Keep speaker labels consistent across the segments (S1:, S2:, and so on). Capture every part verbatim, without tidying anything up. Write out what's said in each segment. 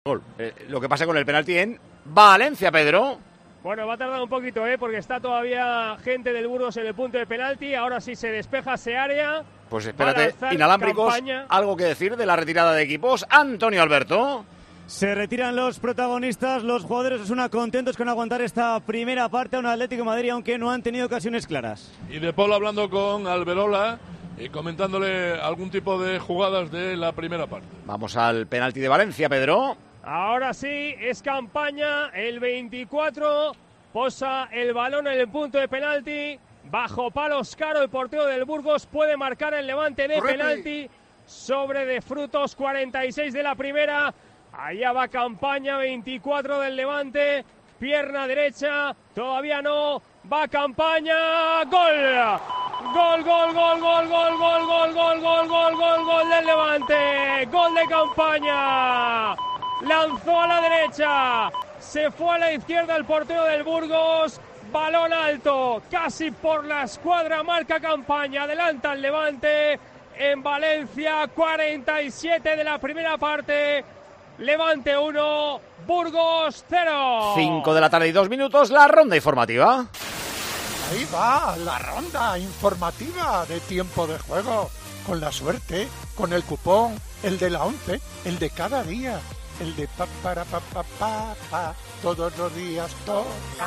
S1: Gol. Eh, lo que pasa con el penalti en Valencia, Pedro.
S2: Bueno, va a tardar un poquito, ¿eh? Porque está todavía gente del Burgos en el punto de penalti. Ahora sí se despeja ese área.
S1: Pues espérate, inalámbricos, campaña. ¿Algo que decir de la retirada de equipos? Antonio Alberto.
S3: Se retiran los protagonistas, los jugadores son contentos con aguantar esta primera parte a un Atlético de Madrid, aunque no han tenido ocasiones claras.
S4: Y De Paul hablando con Alberola y comentándole algún tipo de jugadas de la primera parte.
S1: Vamos al penalti de Valencia, Pedro.
S2: Ahora sí, es Campaña, el veinticuatro, posa el balón en el punto de penalti, bajo palos Caro, el portero del Burgos puede marcar el levante de Correcto. Penalti sobre De Frutos, cuarenta y seis de la primera, allá va Campaña, veinticuatro del Levante, pierna derecha, todavía no, va Campaña, gol, gol, gol, gol, gol, gol, gol, gol, gol, gol, gol, gol, gol del Levante, gol de Campaña. Lanzó a la derecha, se fue a la izquierda el portero del Burgos, balón alto, casi por la escuadra, marca Campaña, adelanta el Levante en Valencia, cuarenta y siete de la primera parte, Levante uno, Burgos cero.
S1: cinco de la tarde y dos minutos, la ronda informativa.
S5: Ahí va, la ronda informativa de tiempo de juego, con la suerte, con el cupón, el de la once, el de cada día. El de pa para pa pa pa pa todos los días toca.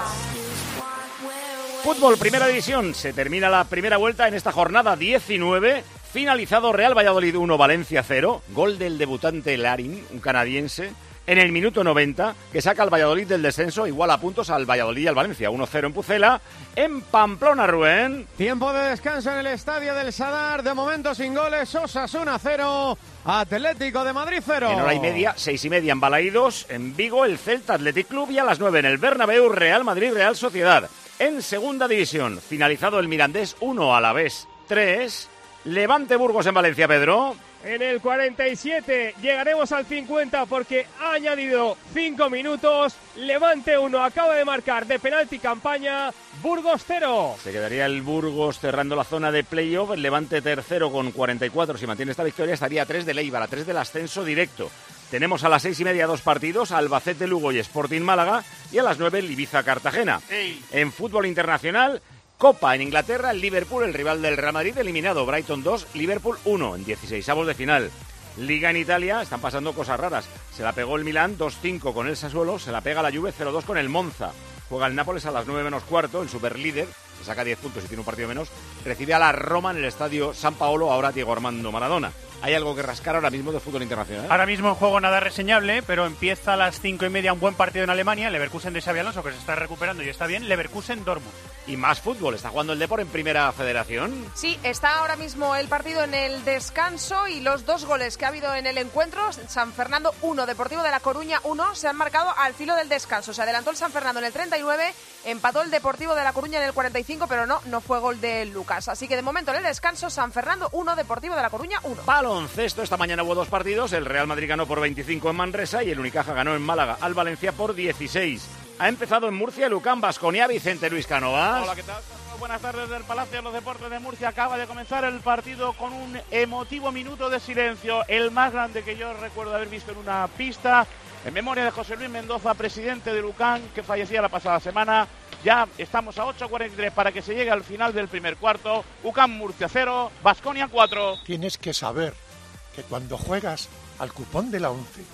S1: Fútbol, primera división. Se termina la primera vuelta en esta jornada diecinueve. Finalizado Real Valladolid uno, Valencia cero. Gol del debutante Larin, un canadiense, en el minuto noventa, que saca al Valladolid del descenso, igual a puntos al Valladolid y al Valencia. uno cero en Pucela. En Pamplona, Rubén.
S6: Tiempo de descanso en el estadio del Sadar. De momento sin goles. Osasuna cero. Atlético de Madrid cero.
S1: En hora y media, seis y media en Balaídos. En Vigo, el Celta Athletic Club. Y a las nueve en el Bernabéu, Real Madrid, Real Sociedad. En segunda división, finalizado el Mirandés uno, Alavés tres. Levante Burgos en Valencia, Pedro.
S2: En el cuarenta y siete llegaremos al cincuenta porque ha añadido cinco minutos. Levante uno, acaba de marcar de penalti Campaña. Burgos cero.
S1: Se quedaría el Burgos cerrando la zona de playoff. El Levante tercero con cuarenta y cuatro. Si mantiene esta victoria estaría a tres del Eibar, a tres del ascenso directo. Tenemos a las seis y media dos partidos, Albacete, Lugo y Sporting Málaga. Y a las nueve el Ibiza-Cartagena. Hey. En fútbol internacional, Copa en Inglaterra, el Liverpool, el rival del Real Madrid, eliminado. Brighton dos, Liverpool uno en dieciseisavos de final. Liga en Italia, están pasando cosas raras. Se la pegó el Milán dos cinco con el Sassuolo, se la pega la Juve cero dos con el Monza. Juega el Nápoles a las nueve menos cuarto, el superlíder, se saca diez puntos y tiene un partido menos. Recibe a la Roma en el estadio San Paolo, ahora Diego Armando Maradona. ¿Hay algo que rascar ahora mismo de fútbol internacional?
S3: Ahora mismo en juego nada reseñable, pero empieza a las cinco y media un buen partido en Alemania, Leverkusen de Xabi Alonso, que se está recuperando y está bien, Leverkusen-Dortmund.
S1: Y más fútbol, ¿está jugando el Depor en Primera Federación?
S7: Sí, está ahora mismo el partido en el descanso y los dos goles que ha habido en el encuentro, San Fernando uno, Deportivo de La Coruña uno, se han marcado al filo del descanso. Se adelantó el San Fernando en el treinta y nueve, empató el Deportivo de La Coruña en el cuarenta y cinco, pero no, no fue gol de Lucas. Así que de momento en el descanso, San Fernando uno, Deportivo de La Coruña uno.
S1: Baloncesto, esta mañana hubo dos partidos, el Real Madrid ganó por veinticinco en Manresa y el Unicaja ganó en Málaga al Valencia por dieciséis. Ha empezado en Murcia el U C A M Baskonia, Vicente Luis Cánovas.
S8: Hola, ¿qué tal? Buenas tardes del Palacio de los Deportes de Murcia. Acaba de comenzar el partido con un emotivo minuto de silencio, el más grande que yo recuerdo haber visto en una pista, en memoria de José Luis Mendoza, presidente del U C A M, que fallecía la pasada semana. Ya estamos a ocho cuarenta y tres para que se llegue al final del primer cuarto. U C A M Murcia cero, Baskonia cuatro.
S5: Tienes que saber que cuando juegas al cupón de la once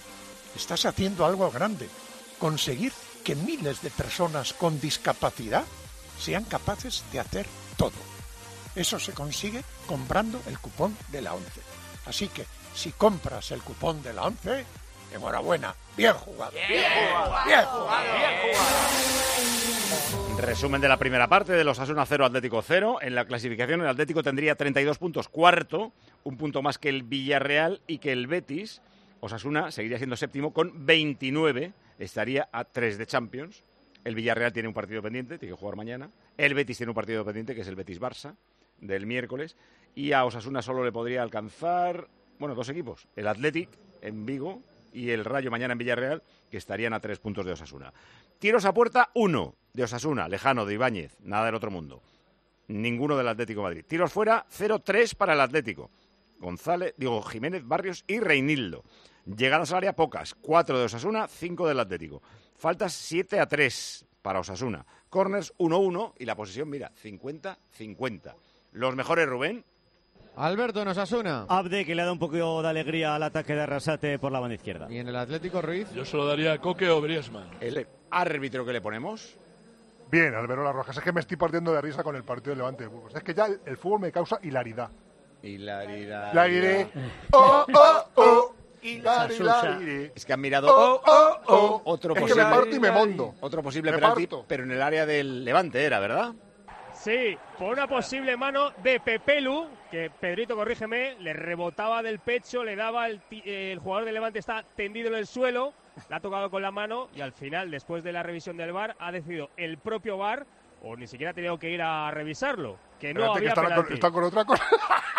S5: estás haciendo algo grande, conseguir que miles de personas con discapacidad sean capaces de hacer todo. Eso se consigue comprando el cupón de la once. Así que si compras el cupón de la once, enhorabuena, bien jugado. Bien, bien jugado. Bien jugado. Bien
S1: jugado. Resumen de la primera parte de los Osasuna cero, Atlético cero. En la clasificación el Atlético tendría treinta y dos puntos, cuarto, un punto más que el Villarreal y que el Betis. Osasuna seguiría siendo séptimo con veintinueve, estaría a tres de Champions. El Villarreal tiene un partido pendiente, tiene que jugar mañana. El Betis tiene un partido pendiente, que es el Betis-Barça, del miércoles. Y a Osasuna solo le podría alcanzar, bueno, dos equipos. El Athletic en Vigo y el Rayo mañana en Villarreal, que estarían a tres puntos de Osasuna. Tiros a puerta, uno de Osasuna, lejano, de Ibáñez, nada del otro mundo. Ninguno del Atlético de Madrid. Tiros fuera, cero tres para el Atlético. González, digo, Jiménez, Barrios y Reinildo. Llegadas al área pocas, cuatro de Osasuna, cinco del Atlético. Faltas siete a tres para Osasuna. Corners uno uno y la posesión, mira, cincuenta cincuenta. Los mejores, Rubén.
S6: Alberto en Osasuna.
S3: Abde, que le da un poco de alegría al ataque de Arrasate por la banda izquierda.
S6: Y en el Atlético, Ruiz.
S4: Yo se lo daría a Coque o Griezmann.
S1: El árbitro que le ponemos.
S9: Bien, Alberola Rojas. Es que me estoy partiendo de risa con el partido de Levante de Burgos. Es que ya el, el fútbol me causa hilaridad.
S1: Hilaridad.
S9: La iré. Oh, oh, oh. Hilari,
S1: es que han mirado oh, oh, oh. otro
S9: es
S1: posible.
S9: que me parto y me mondo.
S1: Otro posible
S9: me
S1: penalti,
S9: parto.
S1: pero en el área del Levante era, ¿verdad?
S2: Sí, por una posible mano de Pepelu, que Pedrito, corrígeme, le rebotaba del pecho, le daba el, el jugador del Levante está tendido en el suelo, le ha tocado con la mano y al final, después de la revisión del V A R, ha decidido el propio V A R, o ni siquiera ha tenido que ir a revisarlo, que no
S9: Espérate,
S2: había
S9: que está,
S2: penalti.
S9: con, está con otra cosa.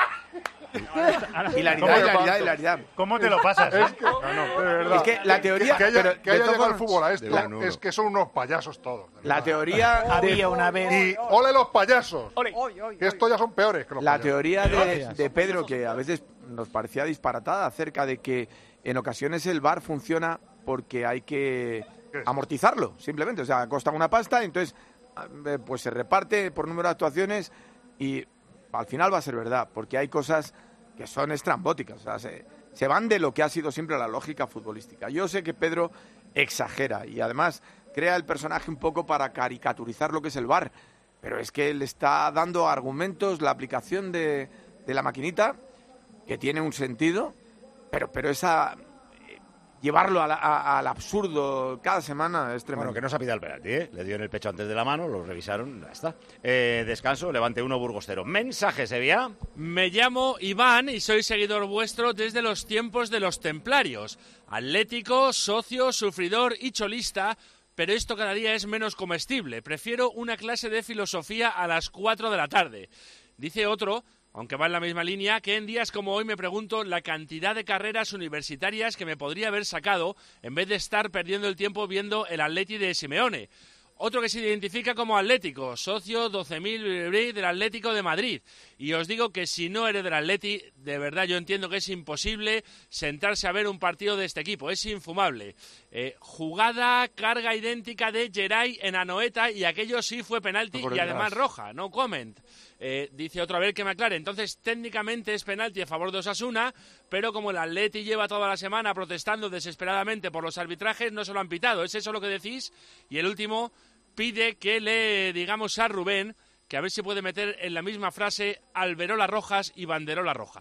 S10: Hilaridad, hilaridad, hilaridad.
S11: ¿Cómo te lo pasas?
S9: Es que, no, no, de verdad.
S10: Es que la teoría...
S9: Que, que haya,
S10: pero
S9: que haya
S10: de
S9: llegado
S10: todos-
S9: el fútbol a esto,
S1: Verano.
S9: es que son unos payasos todos. de
S10: La
S9: verdad.
S10: teoría de,
S11: Había una vez.
S9: Y ole los payasos.
S7: Hoy, hoy,
S9: Que estos ya son peores que los
S10: la
S9: payasos.
S10: teoría de,
S6: Gracias.
S10: de Pedro, que a veces nos parecía disparatada, acerca de que en ocasiones el V A R funciona porque hay que
S9: ¿Qué es?
S10: amortizarlo, simplemente. O sea, cuesta una pasta, entonces eh, pues se reparte por número de actuaciones y al final va a ser verdad, porque hay cosas que son estrambóticas, o sea, se, se van de lo que ha sido siempre la lógica futbolística. Yo sé que Pedro exagera y además crea el personaje un poco para caricaturizar lo que es el V A R, pero es que le está dando argumentos, la aplicación de, de la maquinita, que tiene un sentido, pero, pero esa... llevarlo a la- a- al absurdo cada semana es tremendo.
S1: Bueno, que no se ha pedido el penalti, ¿eh? Le dio en el pecho antes de la mano, lo revisaron, ya está. Eh, descanso, Levante uno, Burgos cero. Mensaje, Sevilla.
S12: Me llamo Iván y soy seguidor vuestro desde los tiempos de los templarios. Atlético, socio, sufridor y cholista, pero esto cada día es menos comestible. Prefiero una clase de filosofía a las cuatro de la tarde. Dice otro, aunque va en la misma línea, que en días como hoy me pregunto la cantidad de carreras universitarias que me podría haber sacado en vez de estar perdiendo el tiempo viendo el Atleti de Simeone. Otro que se identifica como Atlético, socio doce mil del Atlético de Madrid. Y os digo que si no eres del Atleti, de verdad yo entiendo que es imposible sentarse a ver un partido de este equipo, es infumable. Eh, jugada, carga idéntica de Geray en Anoeta y aquello sí fue penalti
S10: por
S12: y
S10: detrás.
S12: además roja, no comment. Eh, dice otro, a ver que me aclare. Entonces, técnicamente es penalti a favor de Osasuna, pero como el Atleti lleva toda la semana protestando desesperadamente por los arbitrajes, no se lo han pitado. ¿Es eso lo que decís? Y el último pide que le digamos a Rubén que a ver si puede meter en la misma frase Alberola Rojas y Banderola Roja.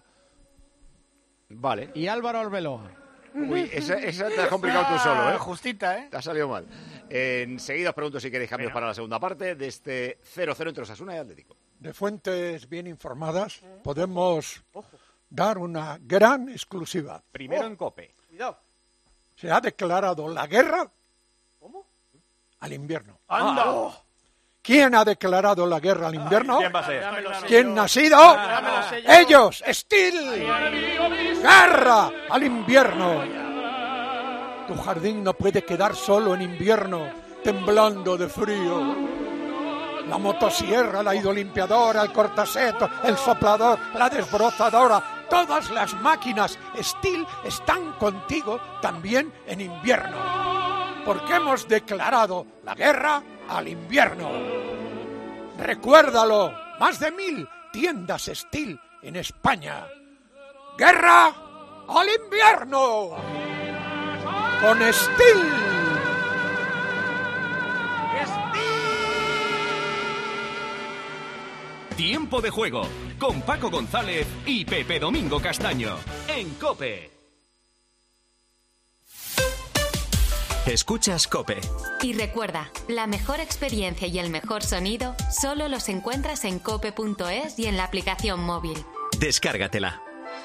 S1: Vale.
S6: Y Álvaro Arbeloa.
S1: Uy, esa, esa te has complicado tú solo, ¿eh?
S11: Justita, ¿eh?
S1: Te ha salido mal. Eh, enseguida os pregunto si queréis cambios para la segunda parte de este cero cero entre Osasuna y Atlético.
S5: De fuentes bien informadas podemos dar una gran exclusiva.
S11: Primero en COPE.
S7: Cuidado.
S5: Se ha declarado la guerra al invierno.
S11: ¡Anda!
S5: ¿Quién ha declarado la guerra al invierno?
S11: ¿Quién va a ser?
S5: ¿Quién ha sido? Ellos, Steel. Guerra al invierno. Tu jardín no puede quedar solo en invierno, temblando de frío. La motosierra, la hidrolimpiadora, el cortaseto, el soplador, la desbrozadora, todas las máquinas Steel están contigo también en invierno. Porque hemos declarado la guerra al invierno. Recuérdalo, más de mil tiendas Steel en España. ¡Guerra al invierno! Con Steel.
S13: Tiempo de juego con Paco González y Pepe Domingo Castaño en COPE.
S14: Escuchas COPE.
S15: Y recuerda, la mejor experiencia y el mejor sonido solo los encuentras en cope punto es y en la aplicación móvil.
S14: Descárgatela.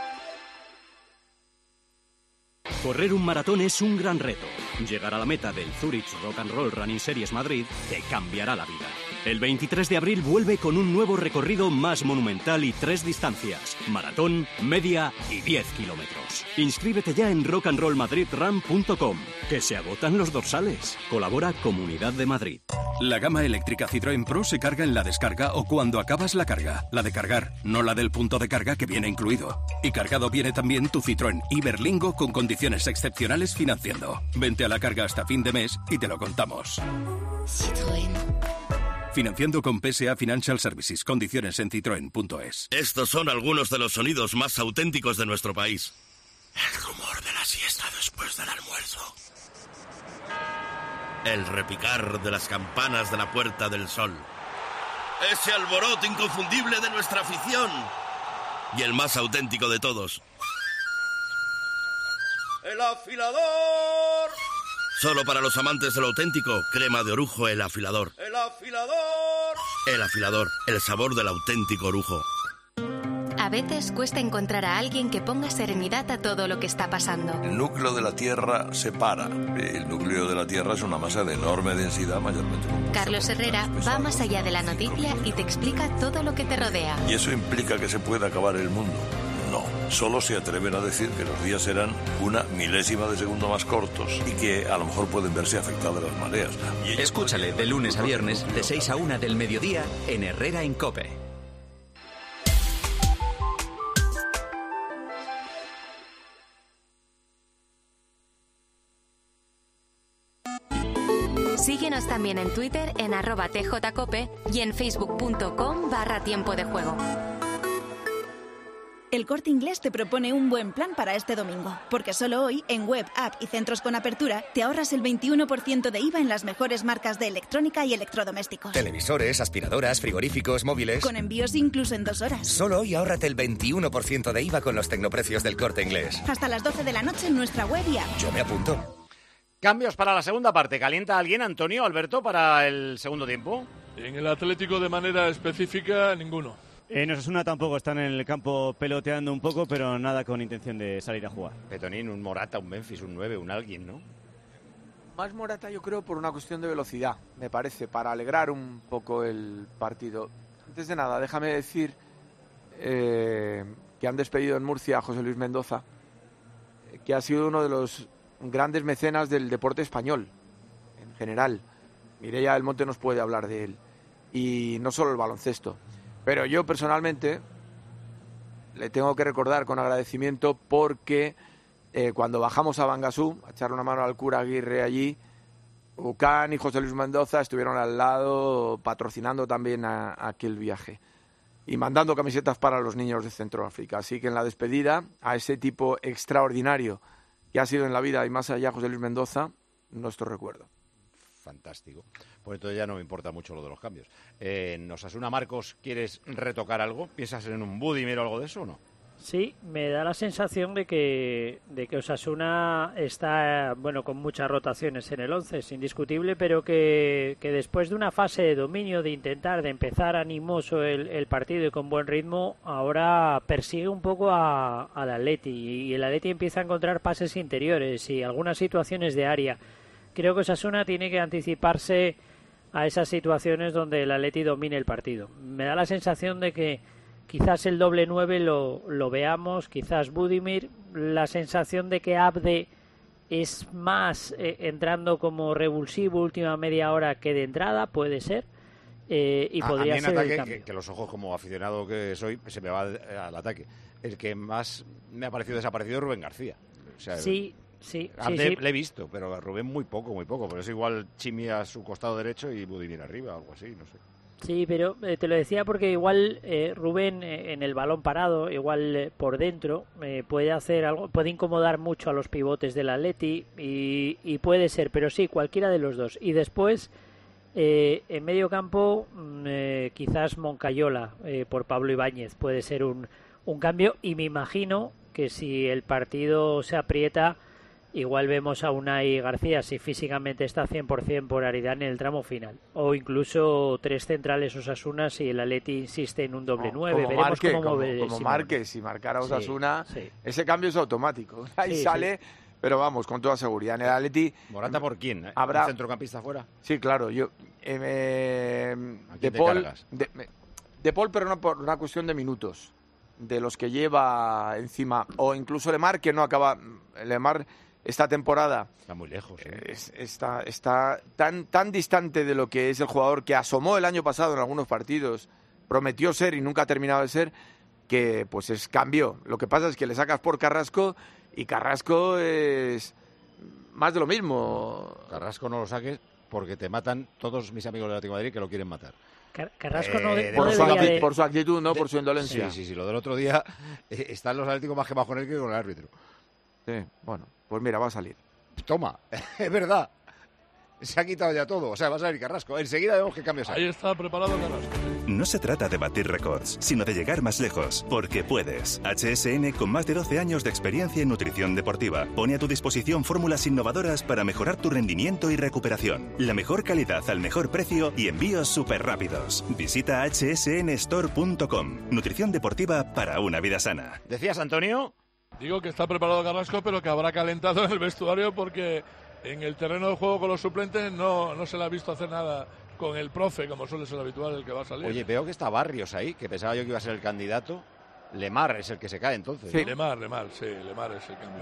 S16: Correr un maratón es un gran reto. Llegar a la meta del Zurich Rock and Roll Running Series Madrid te cambiará la vida. El veintitrés de abril vuelve con un nuevo recorrido más monumental y tres distancias: maratón, media y diez kilómetros. Inscríbete ya en rock and roll madrid run punto com, que se agotan los dorsales. Colabora Comunidad de Madrid.
S11: La gama eléctrica Citroën Pro se carga en la descarga o cuando acabas la carga. La de cargar, no la del punto de carga que viene incluido. Y cargado viene también tu Citroën Iberlingo con condiciones excepcionales financiando. Vente a la carga hasta fin de mes y te lo contamos.
S14: Citroën.
S11: Financiando con P S A Financial Services. Condiciones en citroen punto es.
S17: Estos son algunos de los sonidos más auténticos de nuestro país. El rumor de la siesta después del almuerzo. El repicar de las campanas de la Puerta del Sol. Ese alboroto inconfundible de nuestra afición. Y el más auténtico de todos. ¡El afilador! Solo para los amantes de lo auténtico, crema de orujo El Afilador. ¡El afilador! El Afilador, el sabor del auténtico orujo.
S15: A veces cuesta encontrar a alguien que ponga serenidad a todo lo que está pasando.
S18: El núcleo de la Tierra se para. El núcleo de la Tierra es una masa de enorme densidad, mayormente.
S15: Carlos Herrera va más allá de la noticia y te explica todo lo que te rodea.
S18: ¿Y eso implica que se puede acabar el mundo? No, solo se atreven a decir que los días serán una milésima de segundo más cortos y que a lo mejor pueden verse afectadas las mareas.
S19: Y escúchale de lunes a viernes, de seis a una del mediodía, en Herrera en COPE.
S15: Síguenos también en Twitter en arroba tjcope y en facebook.com barra tiempo de juego.
S20: El Corte Inglés te propone un buen plan para este domingo, porque solo hoy, en web, app y centros con apertura, te ahorras el veintiuno por ciento de I V A en las mejores marcas de electrónica y electrodomésticos.
S21: Televisores, aspiradoras, frigoríficos, móviles...
S20: Con envíos incluso en dos horas.
S21: Solo hoy ahórrate el veintiuno por ciento de I V A con los tecnoprecios del Corte Inglés.
S20: Hasta las doce de la noche en nuestra web y app.
S21: Yo me apunto.
S1: Cambios para la segunda parte. ¿Calienta alguien, Antonio, Alberto, para el segundo tiempo?
S4: En el Atlético de manera específica, ninguno.
S3: En Osasuna tampoco, están en el campo peloteando un poco, pero nada con intención de salir a jugar.
S1: Petonín, un Morata, un Memphis, un nueve, un alguien, ¿no?
S10: Más Morata yo creo por una cuestión de velocidad, me parece, para alegrar un poco el partido. Antes de nada, déjame decir eh, que han despedido en Murcia a José Luis Mendoza, que ha sido uno de los grandes mecenas del deporte español, en general. Mireia del Monte nos puede hablar de él. Y no solo el baloncesto. Pero yo personalmente le tengo que recordar con agradecimiento porque eh, cuando bajamos a Bangasú a echarle una mano al cura Aguirre allí, Ucán y José Luis Mendoza estuvieron al lado patrocinando también a, a aquel viaje y mandando camisetas para los niños de Centroáfrica. Así que en la despedida a ese tipo extraordinario que ha sido en la vida y más allá José Luis Mendoza, nuestro recuerdo.
S1: Fantástico. Pues entonces ya no me importa mucho lo de los cambios. Eh, en Osasuna, Marcos, ¿quieres retocar algo? ¿Piensas en un Budimir o algo de eso o no?
S22: Sí, me da la sensación de que, de que Osasuna está, bueno, con muchas rotaciones en el once, es indiscutible, pero que, que después de una fase de dominio, de intentar, de empezar animoso el, el partido y con buen ritmo, ahora persigue un poco a, al Atleti y el Atleti empieza a encontrar pases interiores y algunas situaciones de área. Creo que Osasuna tiene que anticiparse a esas situaciones donde el Atleti domine el partido. Me da la sensación de que quizás el doble nueve lo, lo veamos, quizás Budimir, la sensación de que Abde es más eh, entrando como revulsivo última media hora que de entrada, puede ser, eh, y
S1: a,
S22: podría
S1: a mí en
S22: ser
S1: ataque,
S22: el cambio.
S1: que, que los ojos como aficionado que soy, se me va al ataque. El que más me ha parecido desaparecido es Rubén García. O sea,
S22: sí, sí,
S1: Abde
S22: sí, sí.
S1: le he visto, pero a Rubén muy poco, muy poco. Pero es igual Chimi a su costado derecho y Budimir arriba, algo así, no sé.
S22: Sí, pero eh, te lo decía porque igual eh, Rubén eh, en el balón parado, igual eh, por dentro, eh, puede hacer algo, puede incomodar mucho a los pivotes del Atleti y, y puede ser, pero sí, cualquiera de los dos. Y después, eh, en medio campo, eh, quizás Moncayola eh, por Pablo Ibáñez puede ser un, un cambio y me imagino que si el partido se aprieta, igual vemos a Unai García, si físicamente está cien por ciento por Aridane en el tramo final. O incluso tres centrales Osasuna si el Atleti insiste en un doble nueve.
S10: Como
S22: Veremos
S10: marque,
S22: cómo
S10: como,
S22: mueve
S10: como
S22: Simeone.
S10: marque, si marcara Osasuna,
S22: Sí, sí.
S10: ese cambio es automático. Ahí
S22: Sí,
S10: sale,
S22: sí.
S10: pero vamos, con toda seguridad. En el Atleti...
S1: ¿Morata por quién? ¿Eh?
S10: Habrá...
S1: ¿Un centrocampista fuera?
S10: Sí, claro. Yo, eh, eh,
S1: ¿A
S10: de
S1: quién te
S10: Paul,
S1: cargas?
S10: de, de Paul, pero no por una cuestión de minutos. De los que lleva encima. O incluso Lemar, que no acaba... Lemar... esta temporada.
S1: Está muy lejos. ¿eh?
S10: Es, está está tan, tan distante de lo que es el jugador que asomó el año pasado en algunos partidos, prometió ser y nunca ha terminado de ser, que pues es cambio. Lo que pasa es que le sacas por Carrasco y Carrasco es más de lo mismo.
S1: Carrasco no lo saques porque te matan todos mis amigos del Atlético de Madrid que lo quieren matar.
S22: Car Carrasco no,
S1: eh,
S22: de,
S10: por,
S22: no
S10: su actitud,
S22: de...
S10: por su actitud, no de, por su indolencia.
S1: Sí, sí, sí. Lo del otro día eh, están los Atléticos más quemados con él que con el árbitro.
S10: Sí, bueno, pues mira, va a salir.
S1: Toma, es verdad. Se ha quitado ya todo. O sea, va a salir Carrasco. Enseguida vemos qué cambios hay.
S4: Ahí está preparado Carrasco.
S8: No se trata de batir récords, sino de llegar más lejos, porque puedes. H S N, con más de doce años de experiencia en nutrición deportiva, pone a tu disposición fórmulas innovadoras para mejorar tu rendimiento y recuperación. La mejor calidad al mejor precio y envíos súper rápidos. Visita h s n store punto com. Nutrición deportiva para una vida sana.
S1: ¿Decías, Antonio?
S4: Digo que está preparado Carrasco, pero que habrá calentado en el vestuario porque en el terreno de juego con los suplentes no, no se le ha visto hacer nada con el profe, como suele ser habitual el que va a salir.
S1: Oye, veo que está Barrios ahí, que pensaba yo que iba a ser el candidato. Lemar es el que se cae entonces.
S4: Sí,
S1: ¿no?
S4: Lemar, Lemar, sí, Lemar es el cambio.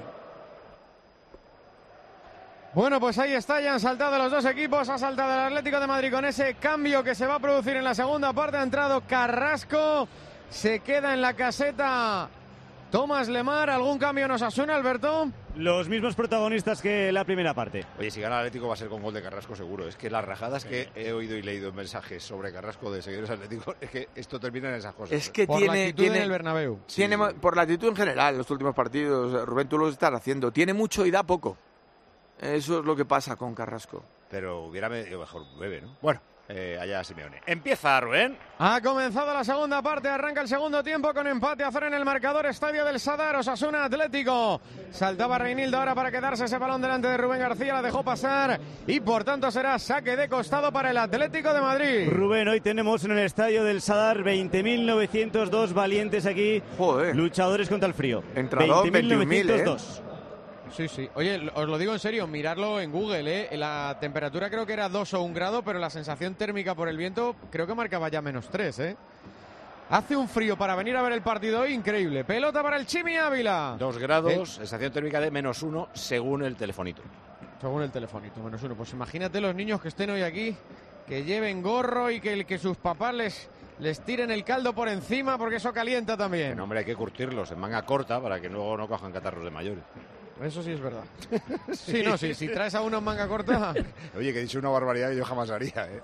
S6: Bueno, pues ahí está, ya han saltado los dos equipos, ha saltado el Atlético de Madrid con ese cambio que se va a producir en la segunda parte, ha entrado Carrasco, se queda en la caseta Tomás Lemar. ¿Algún cambio nos asuena, Alberto?
S3: Los mismos protagonistas que la primera parte.
S1: Oye, si gana el Atlético va a ser con gol de Carrasco seguro. Es que las rajadas que he oído y leído en mensajes sobre Carrasco de seguidores atléticos, es que esto termina en esas cosas.
S10: Es que
S6: por
S10: tiene,
S6: la actitud
S10: tiene
S6: en el Bernabéu.
S10: Tiene, sí. Por la actitud en general en los últimos partidos, Rubén, tú lo estás haciendo. Tiene mucho y da poco. Eso es lo que pasa con Carrasco.
S1: Pero hubiera mejor bebé, ¿no? Bueno. Eh, allá Simeone. Empieza, Rubén.
S6: Ha comenzado la segunda parte, arranca el segundo tiempo con empate a cero en el marcador. Estadio del Sadar, Osasuna Atlético. Saltaba Reinildo ahora para quedarse ese balón delante de Rubén García, la dejó pasar y por tanto será saque de costado para el Atlético de Madrid.
S3: Rubén, hoy tenemos en el Estadio del Sadar veinte mil novecientos dos valientes aquí.
S10: Joder.
S3: Luchadores contra el frío.
S10: Entrador veintiún mil, ¿eh?
S6: Sí, sí. Oye, os lo digo en serio, mirarlo en Google, ¿eh? La temperatura creo que era dos o un grado, pero la sensación térmica por el viento creo que marcaba ya menos tres, ¿eh? Hace un frío para venir a ver el partido hoy increíble. Pelota para el Chimi Ávila.
S1: Dos grados, ¿Eh? sensación térmica de menos uno según el telefonito.
S6: Según el telefonito, menos uno. Pues imagínate los niños que estén hoy aquí, que lleven gorro y que, que sus papás les... les tiren el caldo por encima porque eso calienta también.
S1: No, hombre, hay que curtirlos en manga corta para que luego no cojan catarros de mayores.
S6: Eso sí es verdad. Sí, no, sí, si traes a uno en manga corta...
S1: Oye, que he dicho una barbaridad que yo jamás haría, ¿eh?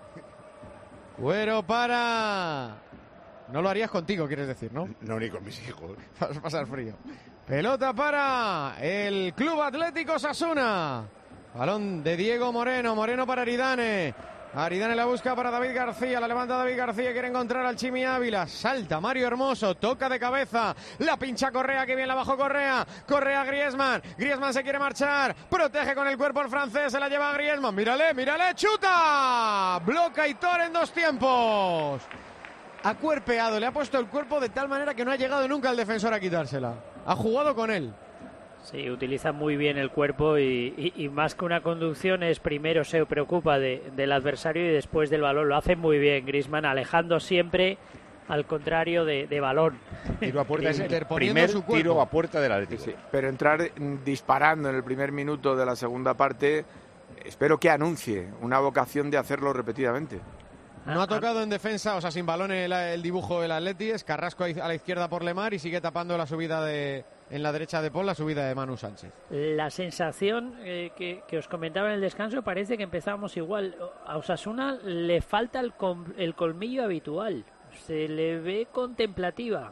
S6: Cuero para... No lo harías contigo, quieres decir, ¿no?
S1: No, ni con mis hijos.
S6: Vas a pasar frío. Pelota para el Club Atlético Osasuna. Balón de Diego Moreno. Moreno para Aridane. Aridane la busca para David García, la levanta David García, quiere encontrar al Chimi Ávila, salta Mario Hermoso, toca de cabeza, la pincha Correa, que bien la bajó Correa, Correa Griezmann, Griezmann se quiere marchar, protege con el cuerpo el francés, se la lleva a Griezmann, mírale, mírale, chuta, bloca Hitor en dos tiempos, ha cuerpeado, le ha puesto el cuerpo de tal manera que no ha llegado nunca el defensor a quitársela, ha jugado con él.
S22: Sí, utiliza muy bien el cuerpo y, y, y más que una conducción es primero se preocupa de, del adversario y después del balón. Lo hace muy bien Griezmann, alejando siempre al contrario de, de balón.
S1: Tiro a puerta es el primer su tiro a puerta del Atlético.
S10: Sí, pero entrar disparando en el primer minuto de la segunda parte, espero que anuncie una vocación de hacerlo repetidamente.
S6: No ha tocado en defensa, o sea, sin balón el, el dibujo del Atleti, es Carrasco a la izquierda por Lemar y sigue tapando la subida de, en la derecha de Paul, la subida de Manu Sánchez.
S22: La sensación eh, que, que os comentaba en el descanso, parece que empezamos igual. A Osasuna le falta el, el colmillo habitual, se le ve contemplativa.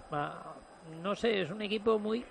S22: No sé, es un equipo muy...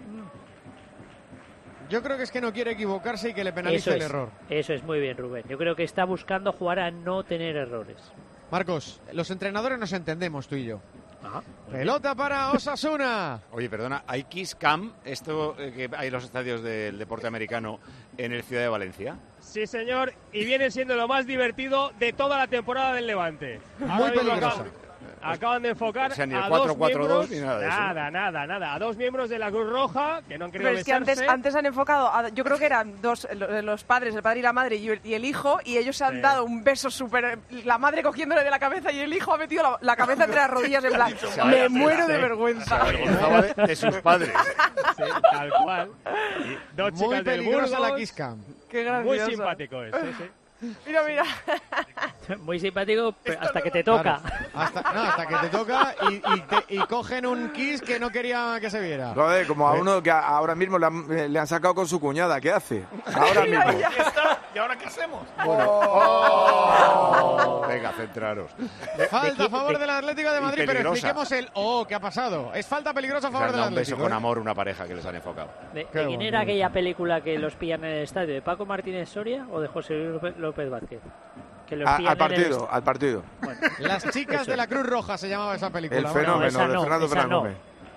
S6: Yo creo que es que no quiere equivocarse y que le penalice
S22: eso
S6: el
S22: es,
S6: error.
S22: Eso es muy bien, Rubén. Yo creo que está buscando jugar a no tener errores.
S6: Marcos, los entrenadores nos entendemos tú y yo. Ajá. Pelota para Osasuna.
S1: Oye, perdona, ¿hay Kiss Cam, esto eh, que hay en los estadios del deporte americano en el Ciudad de Valencia?
S2: Sí, señor, y viene siendo lo más divertido de toda la temporada del Levante.
S6: Muy peligroso.
S2: acaban de enfocar
S1: o sea, ni
S2: a
S1: el
S2: dos
S1: cuatro cuatro dos
S2: miembros,
S1: ni nada de eso.
S2: nada, nada, nada, a dos miembros de la Cruz Roja que no han querido
S7: Pero es que
S2: besarse.
S7: antes, antes han enfocado, a- yo creo que eran dos, lo- los padres, el padre y la madre y el, y el hijo, y ellos se han
S2: Sí.
S7: dado un beso súper... La madre cogiéndole de la cabeza y el hijo ha metido la, la cabeza entre las rodillas en plan,
S1: Se
S7: me
S1: vaya
S7: muero
S1: tela,
S7: de
S1: sí.
S7: vergüenza.
S1: Se avergonzaba de, de sus padres.
S2: Sí, tal cual. Y dos
S6: Muy
S2: chicas del
S6: peligrosa
S2: Burgos.
S6: la Kiss Cam.
S7: Qué
S2: Muy
S7: gracioso.
S2: simpático es, sí, sí.
S7: Mira, mira.
S22: Muy simpático pero hasta que te toca.
S6: Claro. Hasta, no, hasta que te toca y, y, te- y cogen un kiss que no quería que se viera.
S10: Joder, como a uno que a- ahora mismo le han, eh, le han sacado con su cuñada. ¿Qué hace? Ahora mismo.
S5: ¿Y ahora qué hacemos?
S1: Oh. Venga, centraros.
S6: Falta a favor del Atlético de
S1: y
S6: Madrid, pero
S1: peligrosa.
S6: expliquemos el oh, ¿qué ha pasado? Es falta peligrosa a
S1: Se
S6: favor
S1: han
S6: del
S1: dado un beso
S6: Atlético.
S1: con
S6: ¿eh?
S1: amor una pareja que les han enfocado.
S22: ¿De,
S6: Qué
S22: de quién
S6: bueno.
S22: era aquella película que los pillan en el estadio? ¿De Paco Martínez Soria o de José Luis López, López Vázquez? Que los
S10: A-
S22: pillan
S10: al
S22: en el
S10: partido,
S22: est-
S10: al partido.
S6: Las chicas
S22: Eso
S6: de la
S22: es.
S6: Cruz Roja se llamaba esa película.
S10: El
S6: Bueno,
S10: fenómeno
S22: esa
S10: de
S22: no,
S10: Fernando
S22: esa
S10: Fernández
S22: no.
S10: Gómez.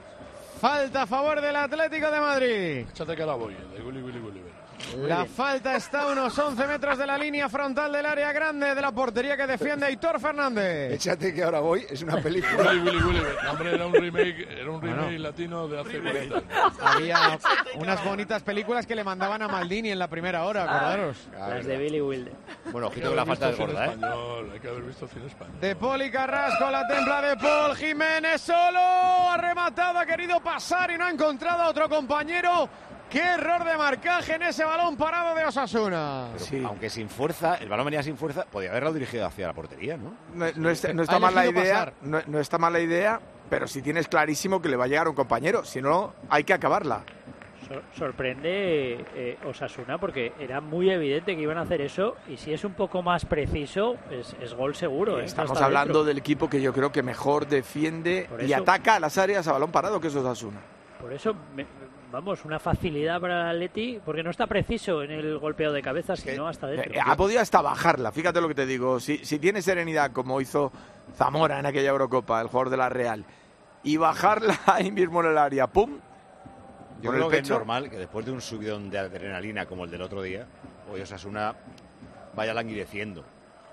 S6: falta a favor del Atlético de Madrid.
S4: Échate que ahora voy, de Willy Willy Willy.
S6: La falta está a unos once metros de la línea frontal del área grande de la portería que defiende Aitor Fernández.
S1: Échate que ahora voy, es una película.
S4: Willy Willy Willy. Hombre, era un remake, era un remake
S6: Bueno.
S4: latino de hace cuarenta años.
S6: Había unas bonitas películas que le mandaban a Maldini en la primera hora, acordaros.
S22: Las de Billy Wilder.
S1: Bueno,
S4: Hay que
S1: ojito que la
S4: haber
S1: falta es
S4: visto
S1: gorda,
S4: cine
S1: ¿eh?
S4: español, hay que haber visto cine español.
S6: De Paul y Carrasco, la templa de Paul. Jiménez solo ha rematado, ha querido pasar y no ha encontrado a otro compañero. ¡Qué error de marcaje en ese balón parado de Osasuna!
S1: Pero,
S10: Sí.
S1: aunque sin fuerza, el balón venía sin fuerza, podía haberlo dirigido hacia la portería, ¿no?
S10: No, no está, no
S6: Ha
S10: está mal la
S6: elegido
S10: idea,
S6: pasar.
S10: no, no está mal la idea, pero si tienes clarísimo que le va a llegar un compañero, si no, hay que acabarla.
S22: Sor- sorprende eh, Osasuna porque era muy evidente que iban a hacer eso y si es un poco más preciso es, es gol seguro. ¿eh?
S10: Estamos
S22: Hasta
S10: hablando
S22: dentro.
S10: del equipo que yo creo que mejor defiende
S22: Por
S10: y
S22: eso-
S10: ataca a las áreas a balón parado, que es Osasuna.
S22: Por eso, me- vamos, una facilidad para el Atleti porque no está preciso en el golpeo de cabeza, sino hasta dentro.
S10: Eh, ha podido hasta bajarla, fíjate lo que te digo. Si, si tiene serenidad, como hizo Zamora en aquella Eurocopa, el jugador de la Real, y bajarla ahí mismo en el área, ¡pum!
S1: Yo
S10: Con
S1: creo
S10: el
S1: que es
S10: pecho.
S1: normal que después de un subidón de adrenalina como el del otro día, hoy Osasuna vaya languideciendo.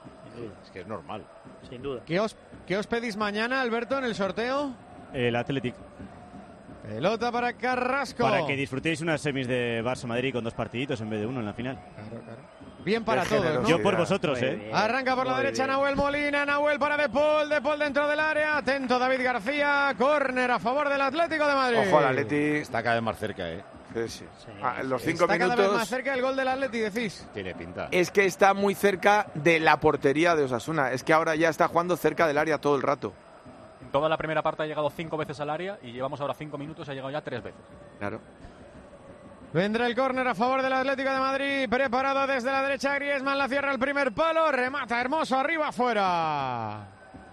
S1: Es que es normal.
S22: Sin duda.
S6: ¿Qué os, ¿Qué os pedís mañana, Alberto, en el sorteo?
S3: El Athletic.
S6: Pelota para Carrasco.
S3: Para que disfrutéis unas semis de Barça-Madrid con dos partiditos en vez de uno en la final.
S6: Bien para
S10: Qué
S6: todos, ¿no?
S10: generosidad.
S3: Yo por vosotros,
S22: Muy
S3: ¿eh?
S22: bien.
S6: Arranca por la
S22: Muy
S6: derecha
S22: bien.
S6: Nahuel Molina, Nahuel para De Paul, De Paul dentro del área, atento David García, córner a favor del Atlético de Madrid.
S10: Ojo al Atleti.
S1: Está cada vez más cerca, ¿eh?
S10: Sí, sí.
S22: Sí,
S10: Ah, los cinco
S6: Está cada vez más
S10: minutos
S6: cerca el gol del Atleti, decís.
S1: Tiene pinta.
S10: es que está muy cerca de la portería de Osasuna. Es que ahora ya está jugando cerca del área todo el rato.
S9: En toda la primera parte ha llegado cinco veces al área y llevamos ahora cinco minutos, ha llegado ya tres veces.
S10: Claro.
S6: Vendrá el córner a favor del Atlético de Madrid, preparado desde la derecha Griezmann, la cierra el primer palo, remata hermoso arriba afuera.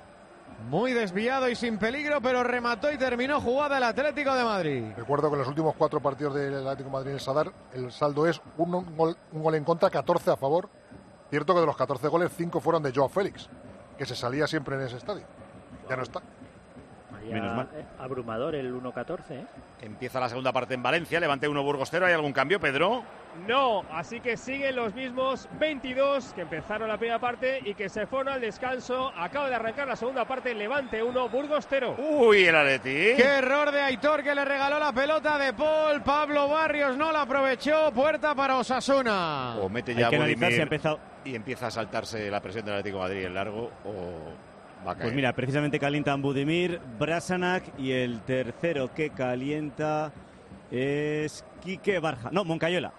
S6: Muy desviado y sin peligro, pero remató y terminó jugada el Atlético de Madrid.
S14: Recuerdo que en los últimos cuatro partidos del Atlético de Madrid en el Sadar, el saldo es un gol, un gol en contra, catorce a favor. Cierto que de los catorce goles, cinco fueron de Joao Félix, que se salía siempre en ese estadio. Ya no está.
S22: Vaya,
S3: Menos mal.
S22: eh, abrumador el uno catorce. ¿eh?
S1: Empieza la segunda parte en Valencia, levante uno Burgos cero. ¿Hay algún cambio, Pedro?
S2: No, así que siguen los mismos veintidós que empezaron la primera parte y que se fueron al descanso. Acaba de arrancar la segunda parte, Levante uno, Burgos cero.
S1: Uy, el Atleti.
S6: Qué error de Aitor que le regaló la pelota de Paul. Pablo Barrios no la aprovechó. Puerta para Osasuna.
S1: O mete
S3: Hay
S1: ya
S3: que analizar
S1: Budimir
S3: si ha empezado.
S1: y empieza a saltarse la presión del Atlético de Madrid en largo o va a caer.
S3: Pues mira, precisamente calientan Budimir, Brasanac y el tercero que calienta es Quique Barja. No, Moncayola.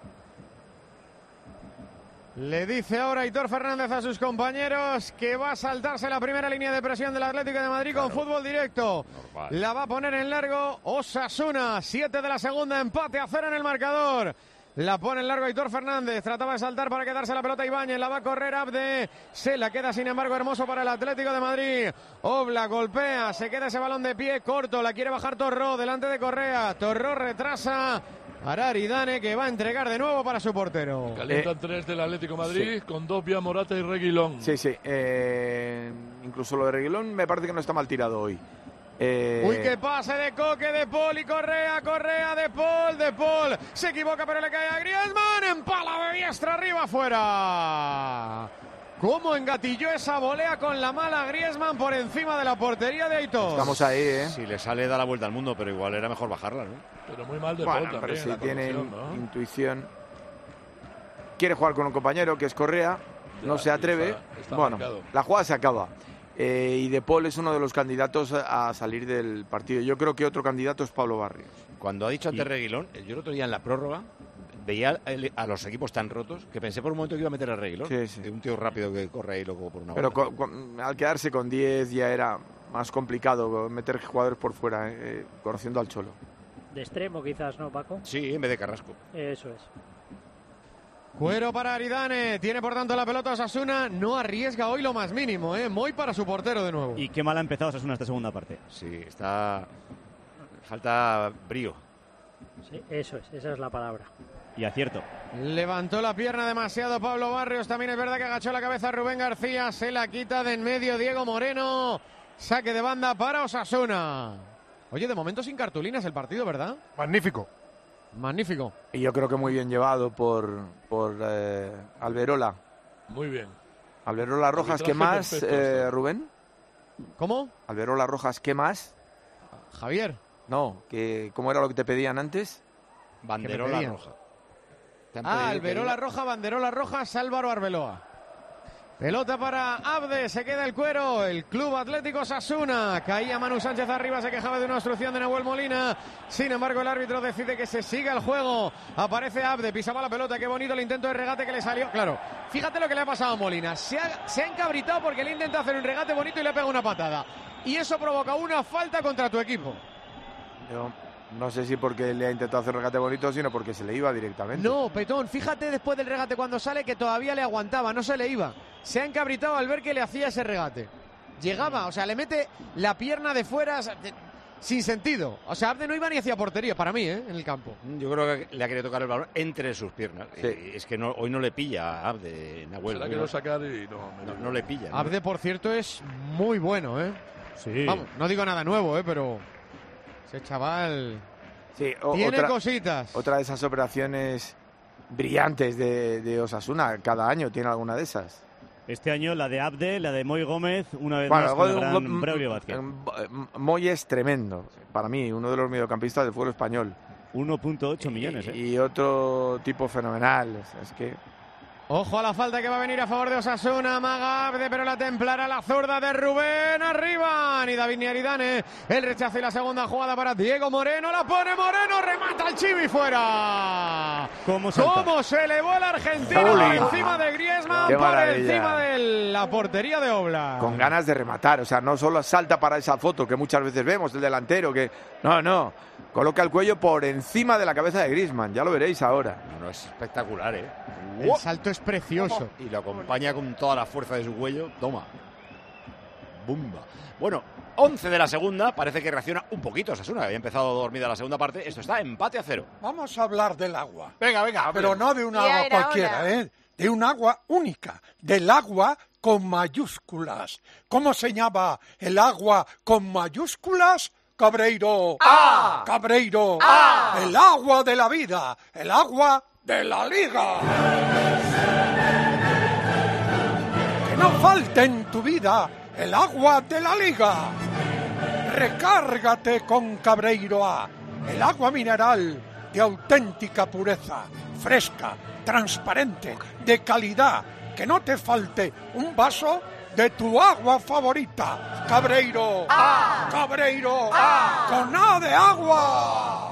S6: Le dice ahora Aitor Fernández a sus compañeros que va a saltarse la primera línea de presión del Atlético de Madrid con fútbol directo.
S1: Normal.
S6: La va a poner en largo Osasuna. Siete de la segunda, empate a cero en el marcador. La pone en largo Aitor Fernández. Trataba de saltar para quedarse la pelota Ibáñez. La va a correr Abde. Se la queda, sin embargo, hermoso para el Atlético de Madrid. Obla, golpea. Se queda ese balón de pie corto. La quiere bajar Torró delante de Correa. Torró retrasa. Araridane, que va a entregar de nuevo para su portero.
S4: Calientan tres del Atlético de Madrid con dos Vía Morata y Reguilón.
S10: Sí, sí. eh, incluso lo de Reguilón me parece que no está mal tirado hoy. Eh,
S6: Uy, qué pase de Coque, de Paul y Correa, Correa, de Paul, de Paul. Se equivoca, pero le cae a Griezmann. Empala de diestra arriba, afuera. ¿Cómo engatilló esa volea con la mala Griezmann por encima de la portería de Aitor?
S10: Estamos ahí, ¿eh?
S1: Si le sale, da la vuelta al mundo, pero igual era mejor bajarla, ¿no?
S4: Pero muy mal de
S10: bueno,
S4: Paul
S10: pero
S4: también.
S10: si
S4: la
S10: tiene
S4: conducción, ¿no?
S10: intuición. Quiere jugar con un compañero que es Correa, no
S4: Ya,
S10: se atreve.
S4: está- está
S10: bueno,
S4: marcado.
S10: la jugada se acaba. Eh, y De Paul es uno de los candidatos a salir del partido. Yo creo que otro candidato es Pablo Barrios.
S1: Cuando ha dicho antes Reguilón, yo el otro día en la prórroga veía el- a los equipos tan rotos que pensé por un momento que iba a meter a Reguilón.
S10: Sí, sí.
S1: Un tío rápido que corre ahí loco por una
S10: Pero
S1: bola.
S10: co- co- al quedarse con diez ya era más complicado meter jugadores por fuera, eh, conociendo al Cholo.
S22: De extremo quizás, ¿no, Paco?
S1: Sí, en vez de Carrasco.
S22: Eso es.
S6: Cuero para Aridane, tiene por tanto la pelota Osasuna, no arriesga hoy lo más mínimo, ¿eh? Muy para su portero de nuevo.
S3: Y qué mal ha empezado Osasuna esta segunda parte.
S1: Sí, está... Falta brío.
S22: Sí, eso es, esa es la palabra.
S3: Y acierto.
S6: Levantó la pierna demasiado Pablo Barrios, también es verdad que agachó la cabeza Rubén García, se la quita de en medio Diego Moreno, saque de banda para Osasuna. Oye, de momento sin cartulinas el partido, ¿verdad?
S14: Magnífico.
S6: Magnífico.
S10: Y yo creo que muy bien llevado por, por eh, Alberola.
S4: Muy bien.
S10: Alberola Rojas, ¿qué
S4: Arbitraje
S10: más,
S4: perfecto,
S10: eh,
S4: está.
S10: Rubén?
S6: ¿Cómo?
S10: Alberola Rojas, ¿qué más?
S6: Javier.
S10: No, que ¿cómo era lo que te pedían antes?
S1: Banderola
S6: pedían?
S1: roja. Te han
S6: Ah,
S1: pedido que
S6: Alberola
S1: diga-
S6: roja, banderola roja, Álvaro Arbeloa. Pelota para Abde, se queda el cuero, el Club Atlético Osasuna. Caía Manu Sánchez arriba, se quejaba de una obstrucción de Nahuel Molina. Sin embargo, el árbitro decide que se siga el juego. Aparece Abde, pisaba la pelota, qué bonito el intento de regate que le salió. Claro, fíjate lo que le ha pasado a Molina. Se ha, se ha encabritado porque él intenta hacer un regate bonito y le pega una patada. Y eso provoca una falta contra tu equipo.
S10: Yo no sé si porque le ha intentado hacer regate bonito, sino porque se le iba directamente.
S6: No, Petón, fíjate después del regate cuando sale que todavía le aguantaba, no se le iba. Se ha encabritado al ver que le hacía ese regate. Llegaba, o sea, le mete la pierna de fuera de- sin sentido. O sea, Abde no iba ni hacia portería, para mí, ¿eh? En el campo.
S1: Yo creo que le ha querido tocar el balón entre sus piernas.
S10: Sí.
S1: Eh, Es que no, hoy no le pilla a Abde, Nahuel.
S4: Se la
S1: Hoy
S4: quiero
S1: no,
S4: sacar y no. me-
S1: no- no le pilla. ¿no?
S6: Abde, por cierto, es muy bueno, ¿eh?
S3: Sí.
S6: Vamos, no digo nada nuevo, ¿eh? Pero ese chaval
S10: Sí, o-
S6: tiene
S10: otra,
S6: cositas.
S10: otra de esas operaciones brillantes de, de Osasuna. Cada año tiene alguna de esas.
S3: Este año la de Abde, la de Moy Gómez, una vez
S10: Bueno,
S3: más con el
S10: Go-
S3: gran
S10: Go-
S3: Braulio Vázquez.
S10: M- Moy es tremendo. Para mí, uno de los mediocampistas del fútbol español.
S3: uno punto ocho millones, ¿eh?
S10: Y otro tipo fenomenal. O sea, es que
S6: Ojo a la falta que va a venir a favor de Osasuna, Maga Abde, pero la templará la zurda de Rubén, arriba, ni David ni Aridane, el rechazo y la segunda jugada para Diego Moreno, la pone Moreno, remata el Chivi fuera.
S3: ¿Cómo salta?
S6: ¿Cómo se elevó el argentino por
S10: Jolín.
S6: encima de Griezmann,
S10: Qué
S6: por
S10: maravilla.
S6: encima de la portería de Oblak?
S10: con ganas de rematar. O sea, no solo salta para esa foto que muchas veces vemos, el delantero, que no, no. Coloca el cuello por encima de la cabeza de Griezmann. Ya lo veréis ahora.
S1: No, no, es espectacular, ¿eh?
S6: El salto es precioso.
S1: Y lo acompaña con toda la fuerza de su cuello. Toma. Bumba. Bueno, once de la segunda. Parece que reacciona un poquito Osasuna. Había empezado dormida la segunda parte. Esto está empate a cero.
S5: Vamos a hablar del agua.
S1: Venga, venga.
S5: Pero no de un
S7: Ya
S5: agua
S7: era
S5: cualquiera,
S7: hora.
S5: ¿eh? De un agua única. Del agua con mayúsculas. ¿Cómo se llama el agua con mayúsculas? Cabreiro.
S7: ¡Ah!
S5: Cabreiro.
S7: ¡Ah!
S5: El agua de la vida. El agua de la liga. Que no falte en tu vida el agua de la liga. Recárgate con Cabreiro A, el agua mineral de auténtica pureza, fresca, transparente, de calidad, que no te falte un vaso de tu agua favorita. Cabreiro A, Cabreiro A, con A de agua.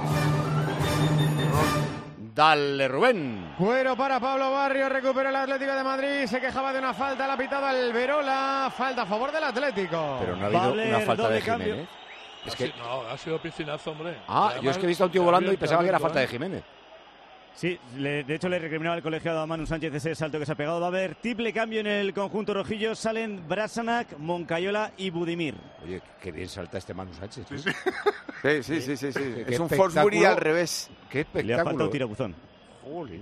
S1: Dale, Rubén.
S6: Cuero para Pablo Barrio, recupera el Atlético de Madrid, se quejaba de una falta, la ha pitado Alberola, falta a favor del Atlético.
S1: Pero no ha
S3: Va a
S1: habido
S3: haber
S1: una falta
S3: doble
S1: de
S3: cambio.
S1: Jiménez. Es
S4: Ha
S1: que,
S4: sido- no, ha sido piscinazo, hombre.
S1: ah, yo es que he visto a un tío volando y pensaba que era falta de
S4: Jiménez.
S1: Jiménez.
S3: Sí, le- de hecho le recriminaba el colegiado a Manu Sánchez ese salto que se ha pegado. Va a haber triple cambio en el conjunto rojillo. Salen Brasanac, Moncayola y Budimir.
S1: Oye, qué bien salta este Manu Sánchez. ¿eh?
S10: Sí, sí, sí, sí. sí.
S1: Qué
S10: Es un
S1: espectáculo.
S10: Forsbury al revés.
S1: Qué
S3: Le ha faltado
S1: espectáculo.
S3: un tirabuzón.
S1: Jolín.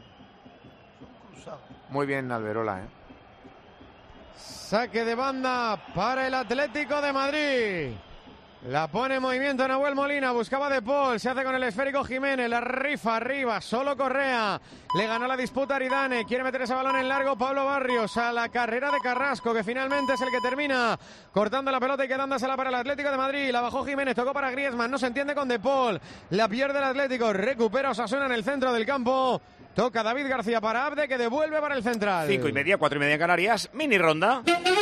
S10: Muy bien, Alberola, ¿eh?
S6: Saque de banda para el Atlético de Madrid. La pone en movimiento Nahuel Molina, buscaba De Paul, se hace con el esférico Jiménez, la rifa arriba, solo Correa, le ganó la disputa Aridane, quiere meter ese balón en largo Pablo Barrios a la carrera de Carrasco, que finalmente es el que termina cortando la pelota y quedándosela para el Atlético de Madrid, la bajó Jiménez, tocó para Griezmann, no se entiende con De Paul, la pierde el Atlético, recupera Osasuna en el centro del campo, toca David García para Abde, que devuelve para el central.
S1: Cinco y media, cuatro y media en Canarias, mini ronda.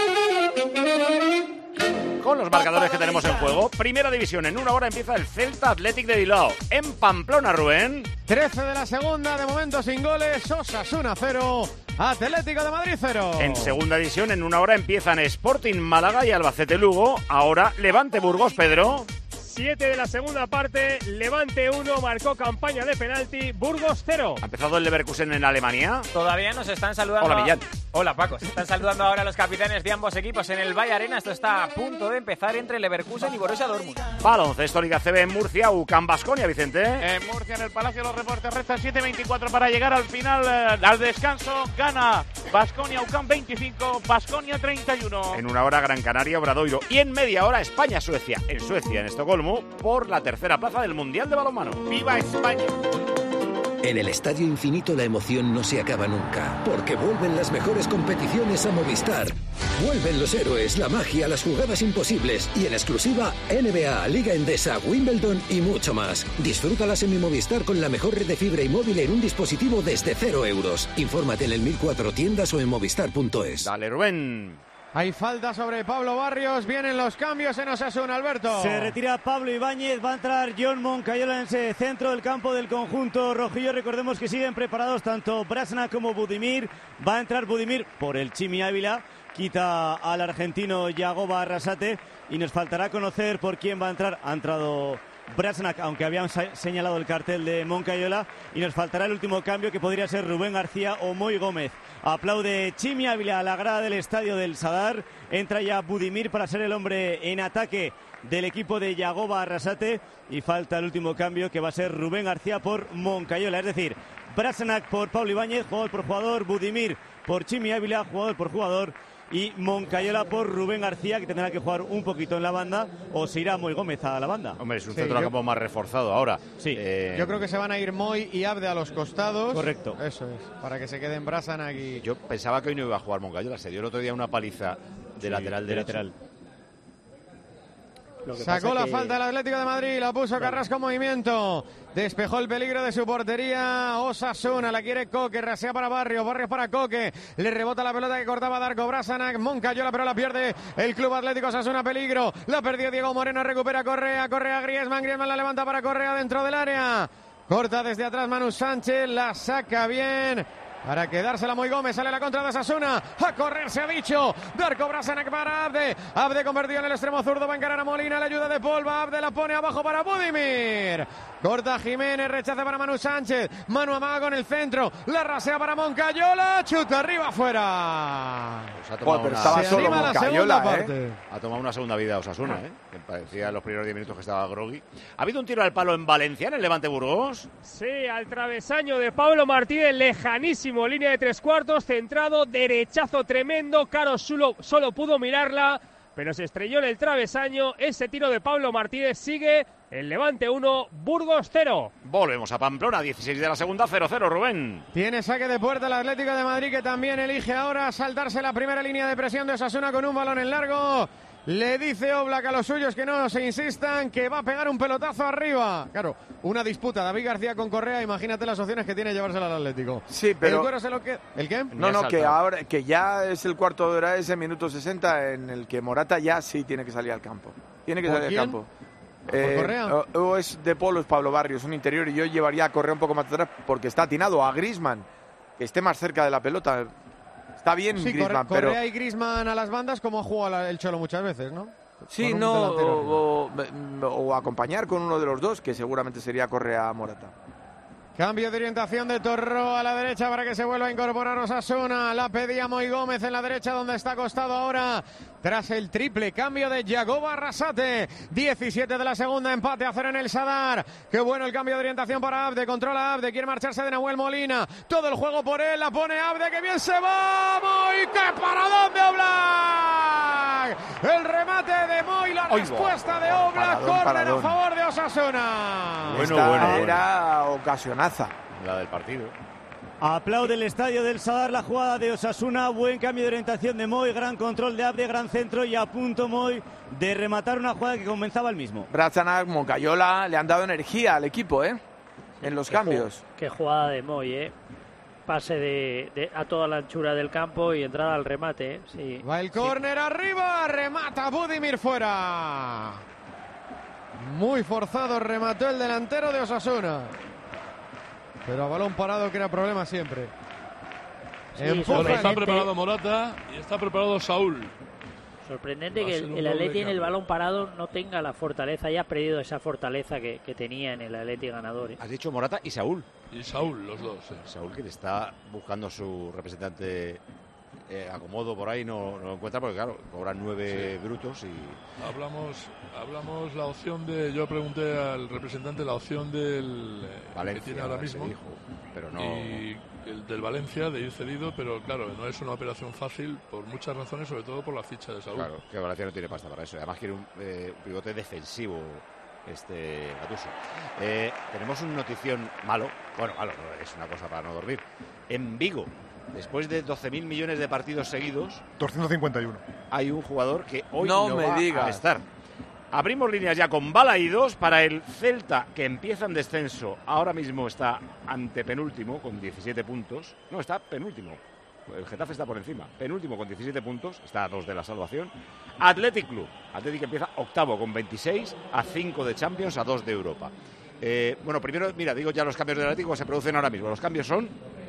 S1: Con los marcadores que tenemos en juego. Primera división, en una hora empieza el Celta Athletic de Bilbao. En Pamplona, Rubén.
S6: trece de la segunda, de momento sin goles. Osasuna cero, Atlético de Madrid cero.
S1: En segunda división, en una hora empiezan Sporting Málaga y Albacete Lugo. Ahora Levante Burgos, Pedro.
S2: siete de la segunda parte, Levante uno, marcó campaña de penalti, Burgos cero.
S1: ¿Ha empezado el Leverkusen en Alemania?
S12: Todavía nos están saludando.
S1: Hola, Millán.
S12: Hola, Paco. Se están saludando ahora los capitanes de ambos equipos en el Valle Arena. Esto está a punto de empezar entre Leverkusen y Borussia Dortmund.
S1: Baloncesto Liga C B en Murcia, U C A M Baskonia, Vicente.
S13: En Murcia, en el Palacio de los Reportes, restan siete veinticuatro para llegar al final, eh, al descanso. Gana Baskonia, U C A M veinticinco, Baskonia treinta y uno.
S1: En una hora Gran Canaria, Obradoiro. Y en media hora España-Suecia. En Suecia, en Estocolmo, por la tercera plaza del Mundial de Balonmano.
S13: ¡Viva España!
S23: En el Estadio Infinito la emoción no se acaba nunca, porque vuelven las mejores competiciones a Movistar. Vuelven los héroes, la magia, las jugadas imposibles y en exclusiva N B A, Liga Endesa, Wimbledon y mucho más. Disfrútalas en mi Movistar con la mejor red de fibra y móvil en un dispositivo desde cero euros. Infórmate en el mil cuatro tiendas o en movistar punto es.
S1: Dale, Rubén.
S6: Hay falta sobre Pablo Barrios, vienen los cambios en Osasuna, Alberto.
S3: Se retira Pablo Ibáñez, va a entrar John Moncayola en ese centro del campo del conjunto rojillo. Recordemos que siguen preparados tanto Brasna como Budimir. Va a entrar Budimir por el Chimi Ávila, quita al argentino Yagoba Arrasate y nos faltará conocer por quién va a entrar. Ha entrado Brasnak, aunque habían señalado el cartel de Moncayola, y nos faltará el último cambio, que podría ser Rubén García o Moy Gómez. Aplaude Chimi Ávila a la grada del estadio del Sadar. Entra ya Budimir para ser el hombre en ataque del equipo de Yagoba Arrasate, y falta el último cambio, que va a ser Rubén García por Moncayola. Es decir, Brasnak por Pablo Ibáñez, jugador por jugador, Budimir por Chimi Ávila, jugador por jugador, y Moncayola por Rubén García, que tendrá que jugar un poquito en la banda, o se irá Moy Gómez a la banda.
S1: Hombre, es un
S6: Sí,
S1: centro de
S6: yo-
S1: campo más reforzado ahora.
S3: Sí.
S1: Eh,
S6: Yo creo que se van a ir Moy y Abde a los costados.
S3: Correcto.
S6: Eso es, para que se queden Brasnak y...
S1: Yo pensaba que hoy no iba a jugar Moncayola. Se dio el otro día una paliza de
S3: Sí,
S1: lateral
S3: de
S1: derecho.
S3: lateral.
S22: Lo que
S6: Sacó
S22: pasa
S6: la
S22: que-
S6: falta el Atlético de Madrid, la puso Carrasco en movimiento. Despejó el peligro de su portería. Osasuna, la quiere Coque, rasea para Barrios, Barrios para Coque. Le rebota la pelota que cortaba Darko Brasanac. Moncayola, pero la pierde el Club Atlético Osasuna, peligro. La perdió Diego Moreno, recupera Correa, Correa Griezmann, Griezmann la levanta para Correa dentro del área. Corta desde atrás Manu Sánchez, la saca bien. Para quedársela Moy Gómez, sale la contra de Osasuna. A correr se ha dicho. Darko Brasanac para Abde. Abde convertido en el extremo zurdo. Va a encarar a Molina. La ayuda de Paul. Va Abde, la pone abajo para Budimir. Corta Jiménez. Rechaza para Manu Sánchez. Manu amaga con el centro. La rasea para Moncayola. Chuta arriba afuera.
S1: Pues ha tomado
S10: Joder, pero
S1: una-
S10: estaba
S6: Se
S10: solo
S6: anima la
S10: Moncayola,
S6: segunda
S10: ¿eh?
S6: parte.
S1: Ha tomado una segunda vida Osasuna, ¿eh? Que parecía en los primeros diez minutos que estaba groggy. ¿Ha habido un tiro al palo en Valencia, en el Levante Burgos?
S2: Sí, al travesaño de Pablo Martínez, lejanísimo, línea de tres cuartos, centrado, derechazo tremendo, Caro solo, solo pudo mirarla, pero se estrelló en el travesaño. Ese tiro de Pablo Martínez sigue el Levante uno, Burgos cero.
S1: Volvemos a Pamplona, dieciséis de la segunda, cero cero, Rubén.
S6: Tiene saque de puerta el Atlético de Madrid, que también elige ahora saltarse la primera línea de presión de Osasuna con un balón en largo. Le dice Oblak a los suyos que no se insistan, que va a pegar un pelotazo arriba. Claro, una disputa David García con Correa, imagínate las opciones que tiene llevársela al Atlético.
S10: Sí, pero-
S6: El cuero se lo que... ¿El qué?
S10: No, no, que ahora que ya es el cuarto de hora, ese minuto sesenta en el que Morata ya sí tiene que salir al campo. Tiene que
S6: ¿Por
S10: salir
S6: quién?
S10: al campo.
S6: ¿Por Correa?
S10: O, o es De Paul o es Pablo Barrios, un interior, y yo llevaría a Correa un poco más atrás porque está atinado a Griezmann, que esté más cerca de la pelota. Está bien
S6: Sí,
S10: Griezmann,
S6: Corre-
S10: pero...
S6: Correa y Griezmann a las bandas, como ha jugado la- el Cholo muchas veces, ¿no?
S10: Sí,
S6: Con un
S10: no,
S6: delantero arriba.
S10: o, o- o acompañar con uno de los dos, que seguramente sería Correa Morata.
S6: Cambio de orientación de Torró a la derecha para que se vuelva a incorporar Osasuna. La pedía Moy Gómez en la derecha, donde está acostado ahora tras el triple cambio de Yagoba Arrasate. diecisiete de la segunda, empate a cero en el Sadar. Qué bueno el cambio de orientación para Abde. Controla Abde, quiere marcharse de Nahuel Molina. Todo el juego por él, la pone Abde, que bien se va. Moy, qué paradón de Oblak. El remate de Moy, la respuesta de Oblak, córner a favor de Osasuna.
S10: Bueno, Esta bueno, era bueno. ocasionaza.
S1: La del partido.
S3: Aplaude el estadio del Sadar la jugada de Osasuna, buen cambio de orientación de Moy, gran control de Abde, gran centro y a punto Moy de rematar una jugada que comenzaba el mismo.
S10: Brazana, Moncayola le han dado energía al equipo, ¿eh? En los
S22: qué
S10: cambios.
S22: Ju qué jugada de Moy, ¿eh? Pase de, de, a toda la anchura del campo y entrada al remate, ¿eh? Sí.
S6: Va el córner sí. arriba, remata Budimir fuera. Muy forzado remató el delantero de Osasuna. Pero a balón parado que era problema siempre.
S4: Sí, bueno, está preparado Morata y está preparado Saúl.
S22: Sorprendente que el, el Atleti en el balón parado no tenga la fortaleza, ya ha perdido esa fortaleza que, que tenía en el Atleti ganador, ¿eh?
S1: Has dicho Morata y Saúl.
S4: Y Saúl, los dos. Sí.
S1: Saúl que le está buscando su representante eh, acomodo por ahí, no, no lo encuentra porque claro, cobran nueve sí. brutos y...
S4: Hablamos, hablamos la opción de, yo pregunté al representante la opción del
S1: Valencia,
S4: que tiene ahora mismo.
S1: Dijo, pero no...
S4: Y el del Valencia de ir cedido, pero claro, no es una operación fácil por muchas razones, sobre todo por la ficha de Saúl.
S1: Claro, que Valencia no tiene pasta para eso. Además quiere un, eh, un pivote defensivo, este Gattuso. Eh, tenemos un notición malo. Bueno, malo, es una cosa para no dormir. En Vigo, después de doce mil millones de partidos seguidos,
S14: doscientos cincuenta y uno.
S1: Hay un jugador que hoy
S10: no,
S1: no
S10: me
S1: va
S10: digas.
S1: a estar. Abrimos líneas ya con Balaídos para el Celta, que empieza en descenso. Ahora mismo está antepenúltimo con diecisiete puntos. No, está penúltimo. El Getafe está por encima. Penúltimo con diecisiete puntos. Está a dos de la salvación. Athletic Club. Athletic empieza octavo con veintiséis, a cinco de Champions, a dos de Europa. Eh, bueno, primero, mira, digo ya los cambios del Atlético se producen ahora mismo. Los cambios son...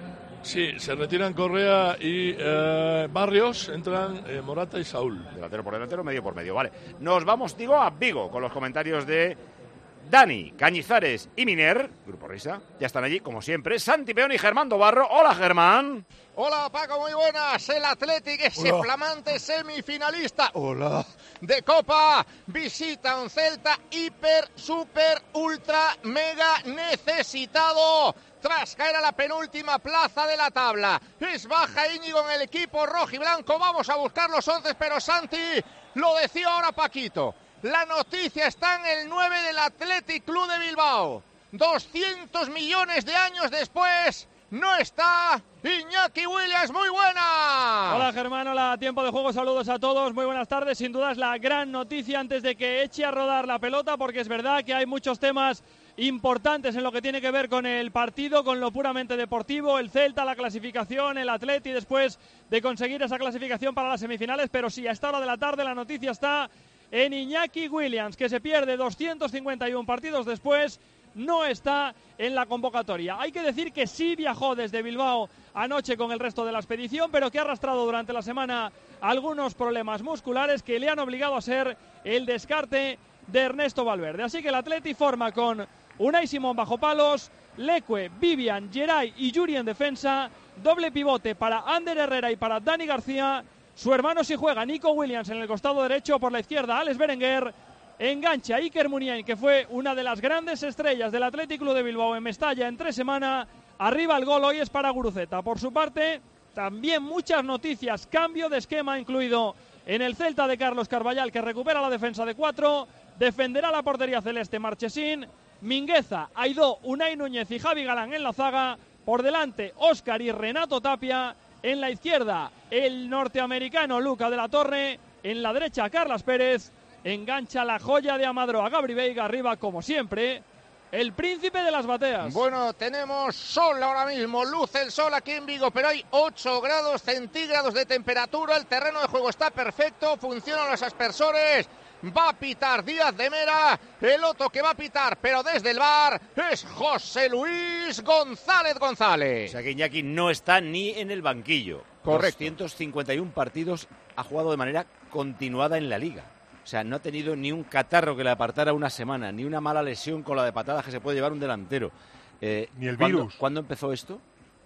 S4: Sí, se retiran Correa y eh, Barrios, entran eh, Morata y Saúl.
S1: Delantero por delantero, medio por medio, vale. Nos vamos, digo, a Vigo con los comentarios de Dani, Cañizares y Miner, Grupo Risa. Ya están allí, como siempre, Santi Peón y Germán Dobarro. Hola, Germán.
S11: Hola, Paco, muy buenas. El Athletic, ese Hola. flamante semifinalista
S14: Hola.
S11: de Copa, visita un Celta hiper, super, ultra, mega necesitado. Tras caer a la penúltima plaza de la tabla. Es baja Íñigo en el equipo rojiblanco. Vamos a buscar los once, pero Santi lo decía ahora Paquito. La noticia está en el nueve del Athletic Club de Bilbao. doscientos millones de años después, no está Iñaki Williams. Muy buena.
S2: Hola Germán, hola, tiempo de juego, saludos a todos, muy buenas tardes. Sin duda es la gran noticia antes de que eche a rodar la pelota, porque es verdad que hay muchos temas importantes en lo que tiene que ver con el partido, con lo puramente deportivo, el Celta, la clasificación, el Atleti después de conseguir esa clasificación para las semifinales, pero sí, a esta hora de la tarde la noticia está en Iñaki Williams, que se pierde doscientos cincuenta y uno partidos después, no está en la convocatoria. Hay que decir que sí viajó desde Bilbao anoche con el resto de la expedición, pero que ha arrastrado durante la semana algunos problemas musculares que le han obligado a ser el descarte de Ernesto Valverde. Así que el Atleti forma con Unai Simón bajo palos, Leque, Vivian, Geray y Yuri en defensa, doble pivote para Ander Herrera y para Dani García, su hermano si juega Nico Williams en el costado derecho, por la izquierda Alex Berenguer, engancha Iker Muniain, que fue una de las grandes estrellas del Athletic Club de Bilbao en Mestalla en tres semanas, arriba el gol hoy es para Guruceta. Por su parte, también muchas noticias, cambio de esquema incluido en el Celta de Carlos Carballal, que recupera la defensa de cuatro, defenderá la portería celeste Marchesín, Mingueza, Aidó, Unai Núñez y Javi Galán en la zaga, por delante Óscar y Renato Tapia, en la izquierda el norteamericano Luca de la Torre, en la derecha Carlas Pérez, engancha la joya de Amadro a Gabri Veiga, arriba como siempre el príncipe de las bateas.
S11: Bueno, tenemos sol ahora mismo, luce el sol aquí en Vigo, pero hay ocho grados centígrados de temperatura, el terreno de juego está perfecto, funcionan los aspersores, va a pitar Díaz de Mera, el otro que va a pitar, pero desde el bar, es José Luis González González.
S1: O sea que Iñaki no está ni en el banquillo.
S11: Correcto.
S1: doscientos cincuenta y uno partidos ha jugado de manera continuada en la Liga. O sea, no ha tenido ni un catarro que le apartara una semana, ni una mala lesión con la de patadas que se puede llevar un delantero. Eh,
S14: ni el
S1: ¿cuándo,
S14: virus.
S1: ¿Cuándo empezó esto?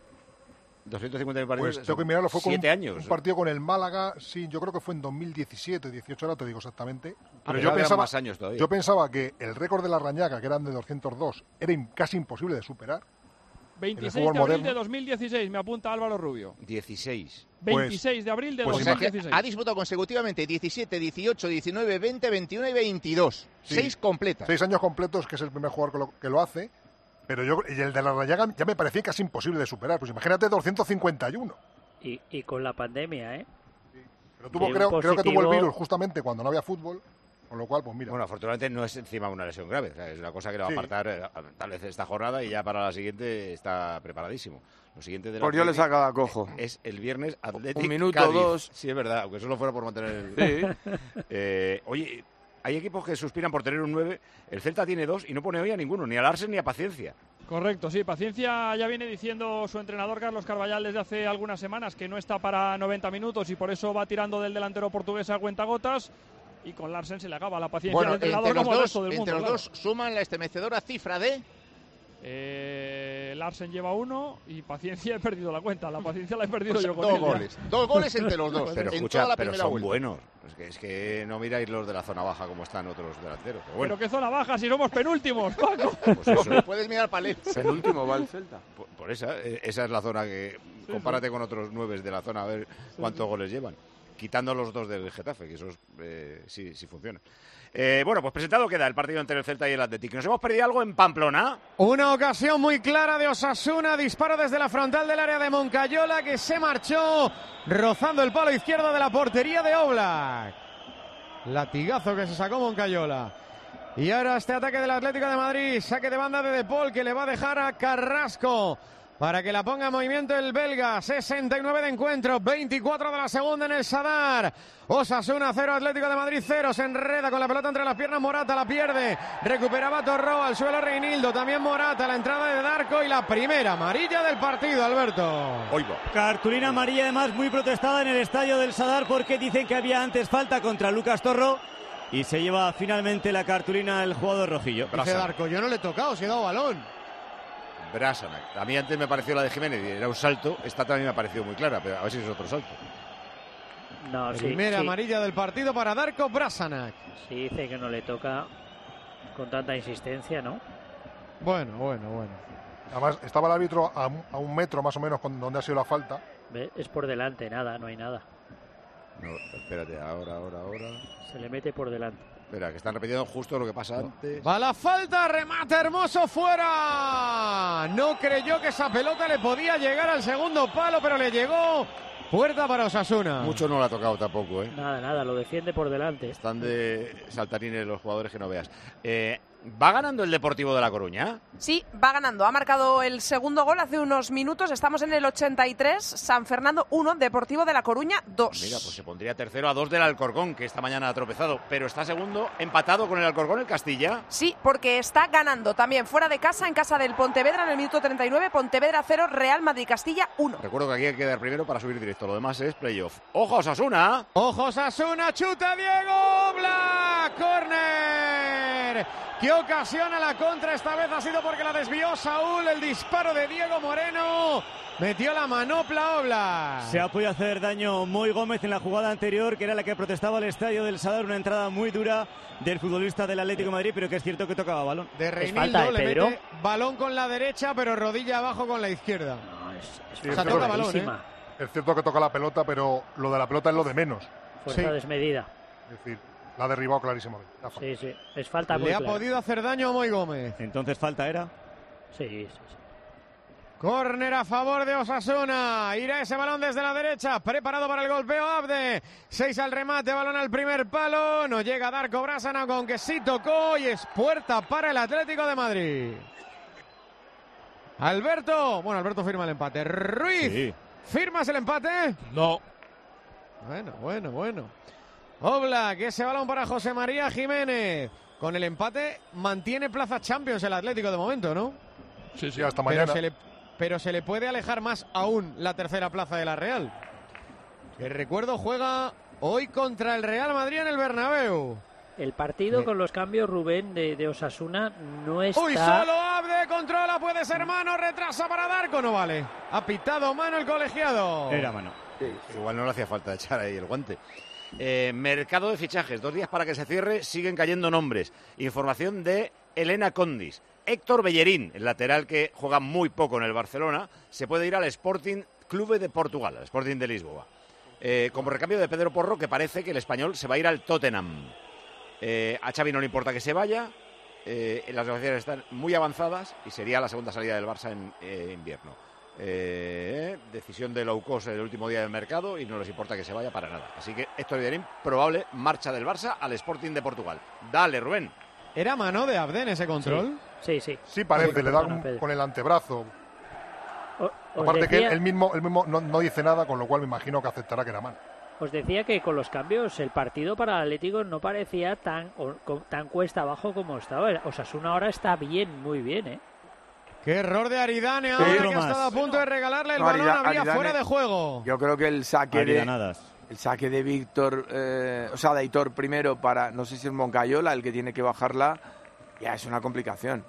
S1: doscientos cincuenta y uno partidos.
S14: Pues tengo que mirarlo, fue con
S1: siete
S14: un,
S1: años.
S14: un partido con el Málaga, sí, yo creo que fue en dos mil diecisiete, dieciocho, ahora te digo exactamente. Pero
S1: ah,
S14: yo, pensaba,
S1: más años todavía.
S14: yo pensaba que el récord de la Rañaga, que eran de doscientos dos, era in, casi imposible de superar.
S2: veintiséis
S14: fútbol
S2: de abril
S14: moderno.
S2: de dos mil dieciséis, me apunta Álvaro Rubio.
S1: dieciséis.
S2: veintiséis de abril de
S11: Pues
S2: dos mil dieciséis.
S11: imagina- ha disputado consecutivamente diecisiete, dieciocho, diecinueve, veinte, veintiuno y veintidós.
S14: Sí.
S11: Seis completas.
S14: Seis años completos, que es el primer jugador que lo, que lo hace. Pero yo y el de la Rayaga ya me parecía casi imposible de superar. Pues imagínate doscientos cincuenta y uno.
S22: Y, y con la pandemia, ¿eh?
S14: Pero tuvo,
S22: Sí, un
S14: creo, creo que tuvo el
S22: positivo-
S14: virus justamente cuando no había fútbol. Con lo cual, pues mira.
S1: Bueno, afortunadamente no es encima una lesión grave. O sea, es una cosa que le va a
S14: Sí.
S1: apartar eh, tal vez esta jornada y ya para la siguiente está preparadísimo. Lo siguiente de la
S10: Pues yo le
S1: Athletic
S10: sacaba cojo.
S1: es el viernes Athletic
S10: Un minuto,
S1: Cádiz.
S10: dos.
S1: Sí, es verdad, aunque solo fuera por mantener el...
S10: Sí.
S1: Eh, oye, hay equipos que suspiran por tener un nueve. El Celta tiene dos y no pone hoy a ninguno, ni a Larsen ni a Paciencia.
S2: Correcto, sí, paciencia ya viene diciendo su entrenador Carlos Carvallal desde hace algunas semanas que no está para noventa minutos y por eso va tirando del delantero portugués a cuentagotas y con Larsen se le acaba la paciencia
S11: Bueno,
S2: al entrenador
S11: entre los,
S2: como al
S11: dos,
S2: resto del
S11: entre
S2: mundo.
S11: los
S2: claro.
S11: dos suman la estremecedora cifra de...
S2: Eh, Larsen lleva uno y paciencia he perdido la cuenta. La paciencia la he perdido
S11: O sea,
S2: yo con
S11: dos
S2: él, ya.
S11: goles. Dos goles entre los dos.
S1: Pero
S11: en
S1: escucha,
S11: toda la
S1: pero
S11: primera
S1: son
S11: vuelta.
S1: buenos. Es que, es que no miráis los de la zona baja como están otros delanteros. Pero bueno,
S2: Pero qué zona baja si somos penúltimos, Paco.
S1: pues eso.
S11: Puedes mirar para
S10: Penúltimo va el Celta.
S1: Por, por esa, eh, esa es la zona que... compárate con otros nueve de la zona a ver cuántos
S2: sí.
S1: goles llevan. Quitando los dos del Getafe, que esos eh, sí, sí funcionan. Eh, bueno, pues presentado queda el partido entre el Celta y el Athletic. ¿Nos hemos perdido algo en Pamplona?
S6: Una ocasión muy clara de Osasuna, disparo desde la frontal del área de Moncayola que se marchó rozando el palo izquierdo de la portería de Oblak. Latigazo que se sacó Moncayola. Y ahora este ataque del Atlético de Madrid, saque de banda de De Paul que le va a dejar a Carrasco para que la ponga en movimiento el belga. sesenta y nueve de encuentro, veinticuatro de la segunda en el Sadar. Osasuna cero, Atlético de Madrid cero. Se enreda con la pelota entre las piernas Morata, la pierde. Recuperaba Torró, al suelo Reinildo, también Morata, la entrada de Darko y la primera amarilla del partido, Alberto.
S3: Cartulina amarilla además muy protestada en el estadio del Sadar porque dicen que había antes falta contra Lucas Torró y se lleva finalmente la cartulina el jugador rojillo.
S6: Dice Darko, yo no le he tocado, si he dado balón.
S1: Brasanac. A mí antes me pareció la de Jiménez y era un salto. Esta también me ha parecido muy clara, pero a ver si es otro salto.
S22: No, sí,
S6: Primera
S22: sí.
S6: amarilla del partido para Darko Brasanac.
S22: Sí, dice que no le toca con tanta insistencia, ¿no?
S6: Bueno, bueno, bueno.
S14: Además, estaba el árbitro a, un- a un metro más o menos con donde ha sido la falta.
S22: Ve, es por delante, nada, no hay nada.
S1: No, espérate, ahora, ahora, ahora.
S22: Se le mete por delante.
S1: Espera, que están repitiendo justo lo que pasa antes.
S6: Va la falta, remate hermoso fuera. No creyó que esa pelota le podía llegar al segundo palo, pero le llegó. Puerta para Osasuna.
S1: Mucho no lo ha tocado tampoco, ¿eh?
S22: Nada, nada, lo defiende por delante.
S1: Están de saltarines los jugadores que no veas. Eh, ¿Va ganando el Deportivo de La Coruña?
S7: Sí, va ganando. Ha marcado el segundo gol hace unos minutos. Estamos en el ochenta y tres. San Fernando uno, Deportivo de La Coruña dos.
S1: Mira, pues se pondría tercero a dos del Alcorcón, que esta mañana ha tropezado. Pero está segundo, empatado con el Alcorcón, el Castilla.
S7: Sí, porque está ganando también fuera de casa, en casa del Pontevedra en el minuto treinta y nueve. Pontevedra cero, Real Madrid Castilla uno.
S1: Recuerdo que aquí hay que quedar primero para subir directo. Lo demás es playoff. ¡Ojo, Osasuna!
S6: Ojo, Osasuna, chuta Diego Black, córner. ¿Qué ocasiona la contra? Esta vez ha sido porque la desvió Saúl, el disparo de Diego Moreno. Metió la manopla Oblak.
S3: Se ha podido hacer daño Moy Gómez en la jugada anterior, que era la que protestaba el estadio del Sadar, una entrada muy dura del futbolista del Atlético de Madrid, pero que es cierto que tocaba balón.
S6: De Reinildo le mete balón con la derecha, pero rodilla abajo con la izquierda.
S14: Sí,
S6: o sea,
S14: es
S6: toca
S14: cierto-
S6: balón, ¿eh?
S14: Es cierto que toca la pelota, pero lo de la pelota es lo de menos.
S22: Fuerza
S14: Sí.
S22: desmedida.
S14: Es decir, la ha derribado clarísimamente. La falta.
S22: Sí, sí. Es falta muy
S6: Le ha
S22: clara.
S6: podido hacer daño a Moy Gómez.
S3: Entonces falta era.
S22: Sí, sí, sí.
S6: Córner a favor de Osasuna. Irá ese balón desde la derecha. Preparado para el golpeo Abde. Seis al remate. Balón al primer palo. No llega Darko Brasanac, aunque sí tocó. Y es puerta para el Atlético de Madrid. Alberto. Bueno, Alberto firma el empate. Ruiz.
S1: Sí.
S6: ¿Firmas el empate?
S4: No.
S6: Bueno, bueno, bueno. Oblak, ese balón para José María Jiménez. Con el empate mantiene plaza Champions el Atlético de momento, ¿no?
S14: Sí, sí, hasta
S6: Pero
S14: mañana.
S6: se, le, pero se le puede alejar más aún la tercera plaza de la Real. Que recuerdo juega hoy contra el Real Madrid en el Bernabéu.
S22: El partido
S6: Sí.
S22: con los cambios, Rubén, de, de Osasuna no está...
S6: Uy, solo Abde, controla, puede ser mano, retrasa para Darko, no vale. Ha pitado mano el colegiado.
S3: Era mano.
S1: Igual no le hacía falta echar ahí el guante. Eh, mercado de fichajes, dos días para que se cierre, siguen cayendo nombres. Información de Elena Condis. Héctor Bellerín, el lateral que juega muy poco en el Barcelona, se puede ir al Sporting Clube de Portugal, al Sporting de Lisboa. Eh, como recambio de Pedro Porro, que parece que el español se va a ir al Tottenham. Eh, a Xavi no le importa que se vaya, eh, las negociaciones están muy avanzadas y sería la segunda salida del Barça en eh, invierno. Eh, decisión de low cost el último día del mercado y no les importa que se vaya para nada. Así que Héctor Bellerín, probable marcha del Barça al Sporting de Portugal. Dale, Rubén.
S6: ¿Era mano de Abden ese control?
S22: Sí, sí.
S14: Sí, parece, le da un, con el antebrazo.
S22: O,
S14: Aparte
S22: decía,
S14: que él, él mismo, él mismo no, no dice nada, con lo cual me imagino que aceptará que era mano.
S22: Os decía que con los cambios el partido para el Atlético no parecía tan, o, tan cuesta abajo como estaba. Osasuna ahora está bien, muy bien, ¿eh?
S6: Qué error de Aridane ahora, que ha estado a punto de regalarle el
S10: no,
S6: balón,
S10: Arida,
S6: había
S10: Aridane,
S6: fuera de juego.
S10: Yo creo que el saque
S3: Aridanadas.
S10: de el saque de Víctor, eh, o sea, de Aitor primero para, no sé si es Moncayola el que tiene que bajarla, ya es una complicación.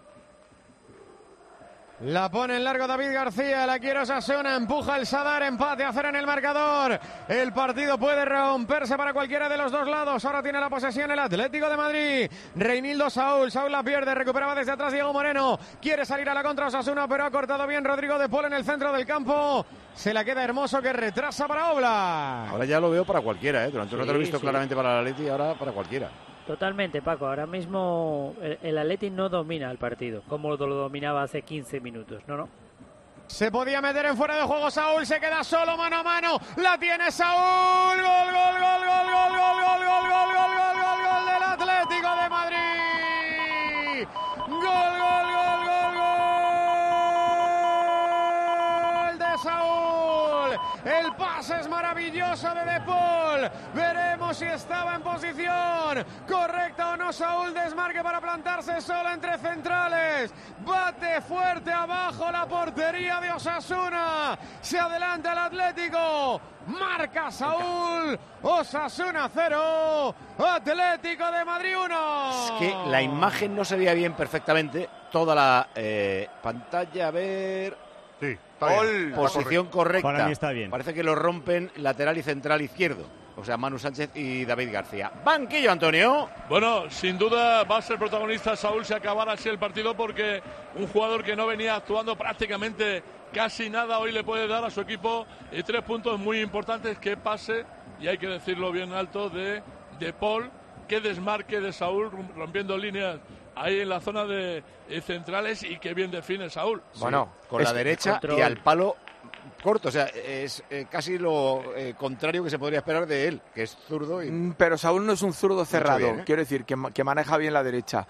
S6: La pone en largo David García, la quiere Osasuna, empuja el Sadar, empate a cero en el marcador. El partido puede romperse para cualquiera de los dos lados. Ahora tiene la posesión el Atlético de Madrid. Reinildo Saúl, Saúl la pierde, recuperaba desde atrás Diego Moreno. Quiere salir a la contra Osasuna, pero ha cortado bien Rodrigo de Paul en el centro del campo. Se la queda Hermoso, que retrasa para Oblak.
S1: Ahora ya lo veo para cualquiera, ¿eh? Durante
S22: Sí,
S1: no te lo he visto
S22: sí.
S1: claramente para el Atleti, ahora para cualquiera.
S22: Totalmente, Paco. Ahora mismo el, el Atleti no domina el partido como lo dominaba hace quince minutos. No, no.
S6: Se podía meter en fuera de juego Saúl, se queda solo mano a mano. La tiene Saúl. Gol, gol, gol, gol, gol, gol, gol, gol, gol, gol, gol, gol, gol del Atlético de Madrid. Gol, gol, gol, gol, gol de Saúl. El pase es maravilloso de De Paul. Veremos si estaba en posición correcta o no Saúl. Desmarque para plantarse solo entre centrales. Bate fuerte abajo la portería de Osasuna. Se adelanta el Atlético. Marca Saúl. Osasuna cero. Atlético de Madrid uno.
S1: Es que la imagen no se veía bien perfectamente. Toda la eh, pantalla, a ver...
S14: Sí,
S1: está bien. Posición correcta.
S3: Para mí está bien.
S1: Parece que lo rompen lateral y central izquierdo. O sea, Manu Sánchez y David García. Banquillo, Antonio.
S4: Bueno, sin duda va a ser protagonista Saúl si acabara así el partido, porque un jugador que no venía actuando prácticamente casi nada hoy le puede dar a su equipo y tres puntos muy importantes. Que pase, y hay que decirlo bien alto, de De Paul, que desmarque de Saúl rompiendo líneas ahí en la zona de eh, centrales, y que bien define Saúl.
S1: Bueno, sí, con la derecha control. Y al palo corto, o sea, es eh, casi lo eh, contrario que se podría esperar de él, que es zurdo. Y...
S10: Pero Saúl no es un zurdo cerrado, bien, ¿eh? Quiero decir, que, que maneja bien la derecha.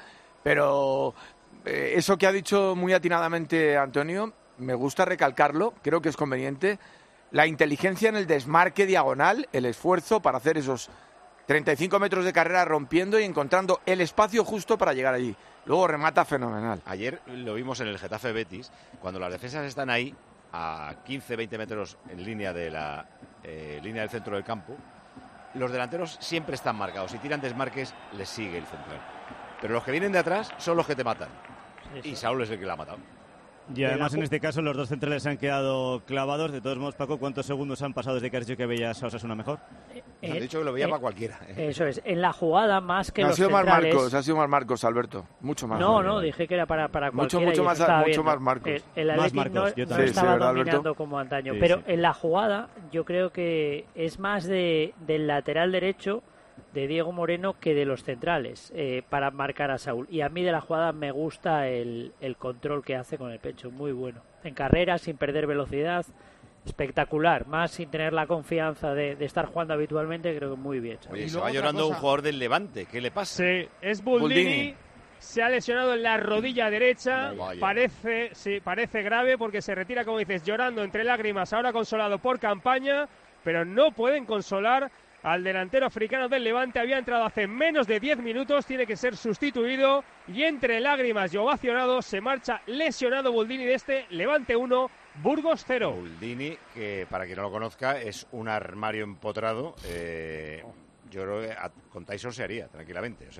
S10: Pero eh, eso que ha dicho muy atinadamente Antonio, me gusta recalcarlo, creo que es conveniente. La inteligencia en el desmarque diagonal, el esfuerzo para hacer esos treinta y cinco metros de carrera rompiendo y encontrando el espacio justo para llegar allí. Luego remata fenomenal.
S1: Ayer lo vimos en el Getafe Betis, cuando las defensas están ahí, a quince veinte metros en línea de la eh, línea del centro del campo, los delanteros siempre están marcados. Si tiran desmarques, les sigue el central. Pero los que vienen de atrás son los que te matan. Sí, sí. Y Saúl es el que la ha matado.
S3: Y además en este caso los dos centrales se han quedado clavados. De todos modos, Paco, ¿cuántos segundos han pasado desde que has dicho que veías a Osasuna mejor?
S1: Eh, Has dicho que lo veía eh, para cualquiera.
S22: Eso es, en la jugada más que
S10: ha
S22: los
S10: sido
S22: centrales...
S10: más Marcos, ha sido más Marcos, Alberto. Mucho más.
S22: No, no, dije que era para, para
S10: mucho,
S22: cualquiera.
S10: Mucho, más, mucho viendo. más Marcos.
S22: El, el
S3: más Marcos,
S22: no,
S3: yo
S22: no
S3: sí,
S22: estaba
S10: sí,
S22: dominando
S10: Alberto?
S22: como antaño.
S3: Sí,
S22: pero
S3: sí.
S22: en la jugada yo creo que es más de del lateral derecho de Diego Moreno que de los centrales eh, para marcar a Saúl. Y a mí de la jugada me gusta el, el control que hace con el pecho, muy bueno. En carrera, sin perder velocidad, espectacular. Más sin tener la confianza de, de estar jugando habitualmente, creo que muy bien.
S1: Oye, se va llorando cosa... un jugador del Levante, ¿qué le pasa?
S2: Sí, es Buldini. Buldini. Se ha lesionado en la rodilla derecha. Vaya. Parece, sí, parece grave porque se retira, como dices, llorando entre lágrimas, ahora consolado por Campaña, pero no pueden consolar al delantero africano del Levante. Había entrado hace menos de diez minutos, tiene que ser sustituido y entre lágrimas y ovacionados se marcha lesionado Buldini de este Levante uno, Burgos cero.
S1: Buldini, que para quien no lo conozca es un armario empotrado, eh, yo creo que a, con Tyson se haría tranquilamente, o sea,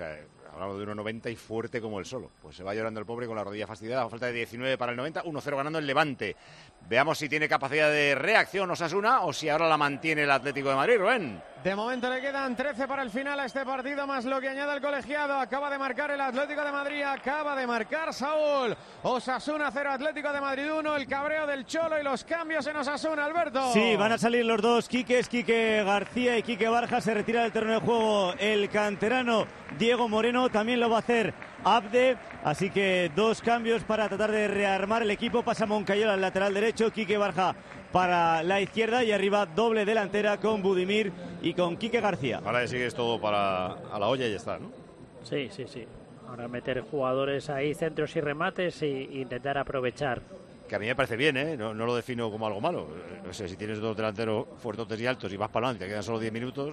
S1: hablamos de uno noventa y fuerte como el solo. Pues se va llorando el pobre con la rodilla fastidiada, a falta de diecinueve para el noventa, uno cero ganando el Levante. Veamos si tiene capacidad de reacción Osasuna o si ahora la mantiene el Atlético de Madrid, Rubén.
S6: De momento le quedan trece para el final a este partido, más lo que añade el colegiado. Acaba de marcar el Atlético de Madrid, acaba de marcar Saúl. Osasuna cero, Atlético de Madrid uno. El cabreo del Cholo y los cambios en Osasuna, Alberto.
S3: Sí, van a salir los dos Quiques, Quique García y Quique Barja. Se retira del terreno de juego el canterano Diego Moreno. También lo va a hacer Abde. Así que dos cambios para tratar de rearmar el equipo. Pasa Moncayola al lateral derecho, Quique Barja para la izquierda y arriba doble delantera con Budimir y con Quique García.
S1: Ahora sigues todo para a la olla y ya está, ¿no?
S22: Sí, sí, sí. Ahora meter jugadores ahí, centros y remates e intentar aprovechar.
S1: Que a mí me parece bien, ¿eh? No, no lo defino como algo malo. No sé, si tienes dos delanteros fuertes y altos y vas para adelante, te quedan solo diez minutos...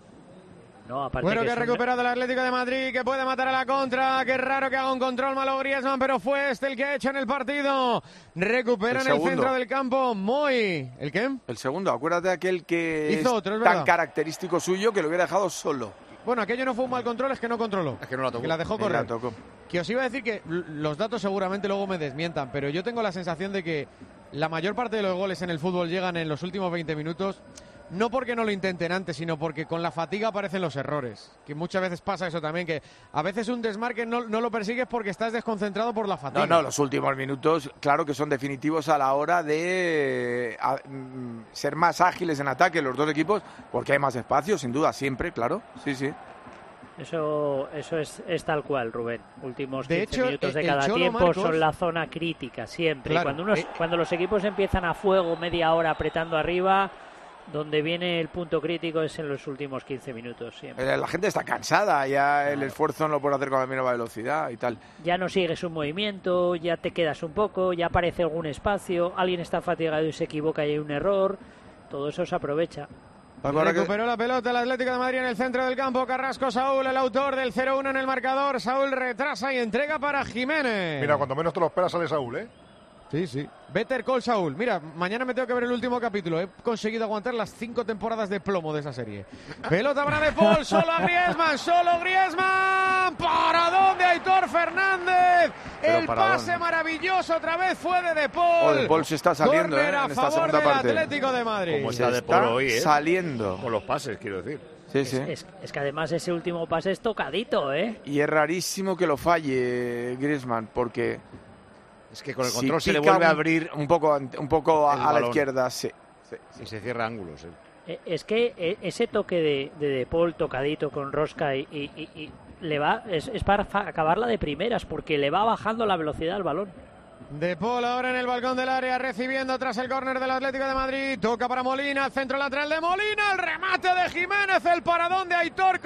S22: No, aparte
S6: bueno, que,
S22: que
S6: ha recuperado el Atlético de Madrid, que puede matar a la contra. Qué raro que haga un control malo Griezmann, pero fue este el que ha hecho en el partido. Recupera en el centro del campo Moy. ¿El qué?
S10: El segundo, acuérdate de aquel que
S6: hizo
S10: es
S6: otro, es
S10: tan
S6: verdad.
S10: Característico suyo que lo hubiera dejado solo.
S6: Bueno, aquello no fue un mal control, es que no controló.
S1: Es que no la tocó.
S6: Que la dejó
S10: Ni
S6: correr.
S10: la tocó.
S6: Que os iba a decir que los datos seguramente luego me desmientan, pero yo tengo la sensación de que la mayor parte de los goles en el fútbol llegan en los últimos veinte minutos. No porque no lo intenten antes, sino porque con la fatiga aparecen los errores. Que muchas veces pasa eso también, que a veces un desmarque no, no lo persigues porque estás desconcentrado por la fatiga.
S10: No, no, los últimos minutos, claro que son definitivos a la hora de a, mm, ser más ágiles en ataque los dos equipos, porque hay más espacio, sin duda, siempre, claro. Sí, sí.
S22: Eso, eso es, es tal cual, Rubén. Últimos
S6: De
S22: quince
S6: hecho,
S22: minutos de
S6: el
S22: cada
S6: Cholo
S22: tiempo
S6: Marcos-
S22: son la zona crítica, siempre.
S6: Claro,
S22: Cuando, unos,
S6: eh.
S22: cuando los equipos empiezan a fuego media hora apretando arriba, donde viene el punto crítico es en los últimos quince minutos, siempre.
S10: Eh, La gente está cansada, ya el esfuerzo no lo puede hacer con la misma velocidad y tal.
S22: Ya no sigues un movimiento, ya te quedas un poco, ya aparece algún espacio, alguien está fatigado y se equivoca y hay un error. Todo eso se aprovecha.
S6: Recuperó la pelota el Atlético de Madrid en el centro del campo. Carrasco Saúl, el autor del cero uno en el marcador. Saúl retrasa y entrega para Jiménez.
S14: Mira, cuando menos te lo esperas sale Saúl, ¿eh?
S6: Sí, sí. Better Call Saúl. Mira, mañana me tengo que ver el último capítulo. He conseguido aguantar las cinco temporadas de plomo de esa serie. Pelota para De Paul, solo a Griezmann, solo Griezmann. ¿Para dónde Aitor Fernández?
S10: Pero
S6: El
S10: para
S6: pase
S10: dónde.
S6: maravilloso otra vez fue de De Paul.
S10: Oh, De Paul se está saliendo,
S6: Córner
S10: ¿eh?
S6: a
S10: En esta
S6: favor
S10: segunda
S6: del
S10: parte.
S6: Atlético de Madrid.
S1: Como
S10: Se
S1: está de
S10: está
S1: Paul hoy, ¿eh?
S10: saliendo.
S1: Con los pases, quiero decir.
S10: Sí, sí.
S22: Es, es que además ese último pase es tocadito, ¿eh?
S10: Y es rarísimo que lo falle Griezmann, porque
S1: Es que con el
S10: si
S1: control se le
S10: pica
S1: vuelve a
S10: un-
S1: abrir
S10: un poco, un poco a,
S1: el
S10: a la
S1: balón.
S10: izquierda, sí. sí, sí.
S1: y se cierra ángulos. ¿eh?
S22: Eh, Es que eh, ese toque de, de De Paul tocadito con Rosca y, y- y- y le va es, es para fa- acabarla de primeras porque le va bajando la velocidad al balón.
S6: De Paul ahora en el balcón del área recibiendo tras el córner del Atlético de Madrid. Toca para Molina, centro lateral de Molina, el remate de Jiménez, el paradón de Aitor,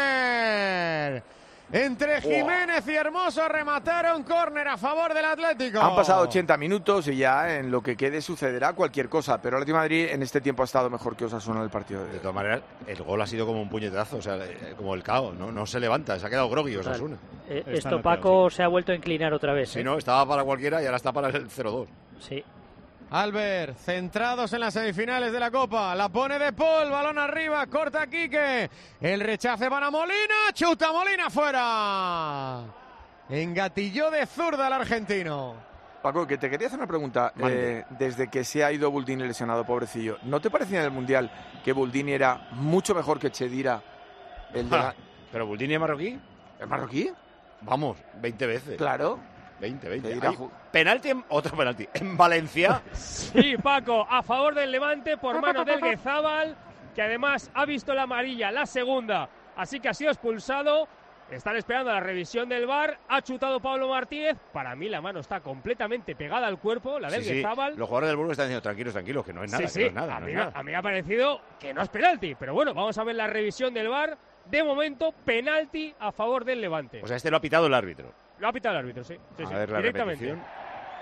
S6: córner. Entre Jiménez y Hermoso remataron córner a favor del Atlético.
S10: Han pasado ochenta minutos y ya en lo que quede sucederá cualquier cosa, pero el Atlético de Madrid en este tiempo ha estado mejor que Osasuna en el partido.
S1: De todas maneras, el gol ha sido como un puñetazo, o sea, eh, como el caos, ¿no? No se levanta, se ha quedado groggy Osasuna.
S22: Eh,
S1: Está
S22: esto
S1: notado,
S22: Paco se ha vuelto a inclinar otra vez.
S1: Si
S22: ¿eh?
S1: no, estaba para cualquiera y ahora está para el cero dos.
S22: Sí.
S6: Albert, centrados en las semifinales de la Copa. La pone De Paul, balón arriba, corta Quique. El rechace para Molina, chuta Molina fuera. Engatilló de zurda al argentino.
S10: Paco, que te quería hacer una pregunta. Eh, desde que se ha ido Buldini lesionado, pobrecillo, ¿no te parecía en el Mundial que Buldini era mucho mejor que Chedira? El de la...
S1: ¿Pero Buldini es marroquí?
S10: ¿Es marroquí?
S1: Vamos, veinte veces.
S10: Claro.
S1: veinte, veinte.
S10: Ir a
S1: Ay,
S10: ju-
S1: penalti, en- otro penalti. En Valencia.
S2: Sí, Paco, a favor del Levante por mano del Guezábal, que además ha visto la amarilla, la segunda, así que ha sido expulsado. Están esperando la revisión del V A R. Ha chutado Pablo Martínez. Para mí la mano está completamente pegada al cuerpo, la del
S1: Sí, sí.
S2: Guezábal.
S1: Los jugadores del Burgos están diciendo tranquilos, tranquilos, que no es nada,
S2: Sí,
S1: que
S2: sí,
S1: no es nada.
S2: a,
S1: no
S2: mí,
S1: es
S2: me-
S1: nada.
S2: a mí me ha parecido que no es penalti, pero bueno, vamos a ver la revisión del V A R. De momento, penalti a favor del Levante.
S1: O sea, este lo ha pitado el árbitro.
S2: Lo ha pitado el árbitro, sí. sí,
S1: a
S2: sí,
S1: ver la
S2: directamente.
S1: repetición.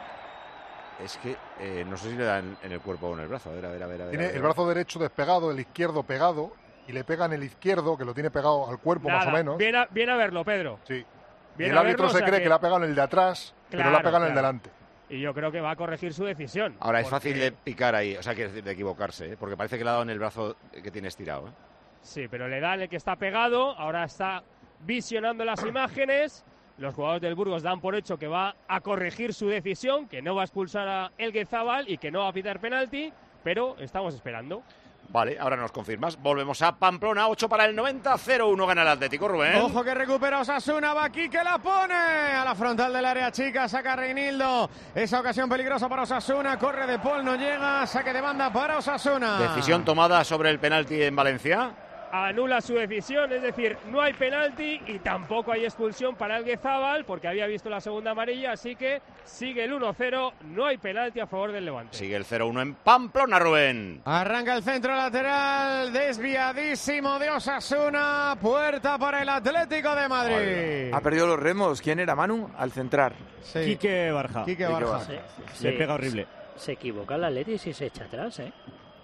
S1: Es que eh, no sé si le dan en el cuerpo o en el brazo. A ver, a ver, a ver. a ver,
S14: Tiene
S1: a ver.
S14: el brazo derecho despegado, el izquierdo pegado, y le pega en el izquierdo, que lo tiene pegado al cuerpo
S2: Nada,
S14: más o menos.
S2: Viene a, viene a verlo, Pedro.
S14: Sí. Y
S2: Viene
S14: el
S2: a
S14: árbitro
S2: verlo,
S14: se
S2: o sea
S14: cree que... le ha pegado en el de atrás, pero le ha
S2: Claro,
S14: pegado en el
S2: claro.
S14: delante.
S2: Y yo creo que va a corregir su decisión.
S1: Ahora es
S2: porque-
S1: fácil de picar ahí, o sea, que de equivocarse, ¿eh? Porque parece que le ha dado en el brazo que tiene estirado. ¿eh?
S2: Sí, pero le da en el que está pegado, ahora está visionando las imágenes. Los jugadores del Burgos dan por hecho que va a corregir su decisión, que no va a expulsar a Elguezábal y que no va a pitar penalti, pero estamos esperando.
S1: Vale, ahora nos confirmas. Volvemos a Pamplona, ocho para el noventa, cero uno gana el Atlético, Rubén.
S6: Ojo que recupera Osasuna, va aquí que la pone a la frontal del área chica, saca Reinildo. Esa ocasión peligrosa para Osasuna, corre De Paul, no llega, saque de banda para Osasuna.
S1: Decisión tomada sobre el penalti en Valencia.
S2: Anula su decisión, es decir, no hay penalti y tampoco hay expulsión para Elguezábal porque había visto la segunda amarilla, así que sigue el uno cero, no hay penalti a favor del Levante.
S1: Sigue el cero uno en Pamplona, Rubén.
S6: Arranca el centro lateral, desviadísimo de Osasuna, puerta para el Atlético de Madrid.
S10: Ha perdido los remos, ¿quién era, Manu? Al centrar.
S3: Sí. Quique Barja.
S6: Quique Barja.
S3: Sí, sí. Le pega horrible.
S22: Se, se equivoca el Atleti si se echa atrás, ¿eh?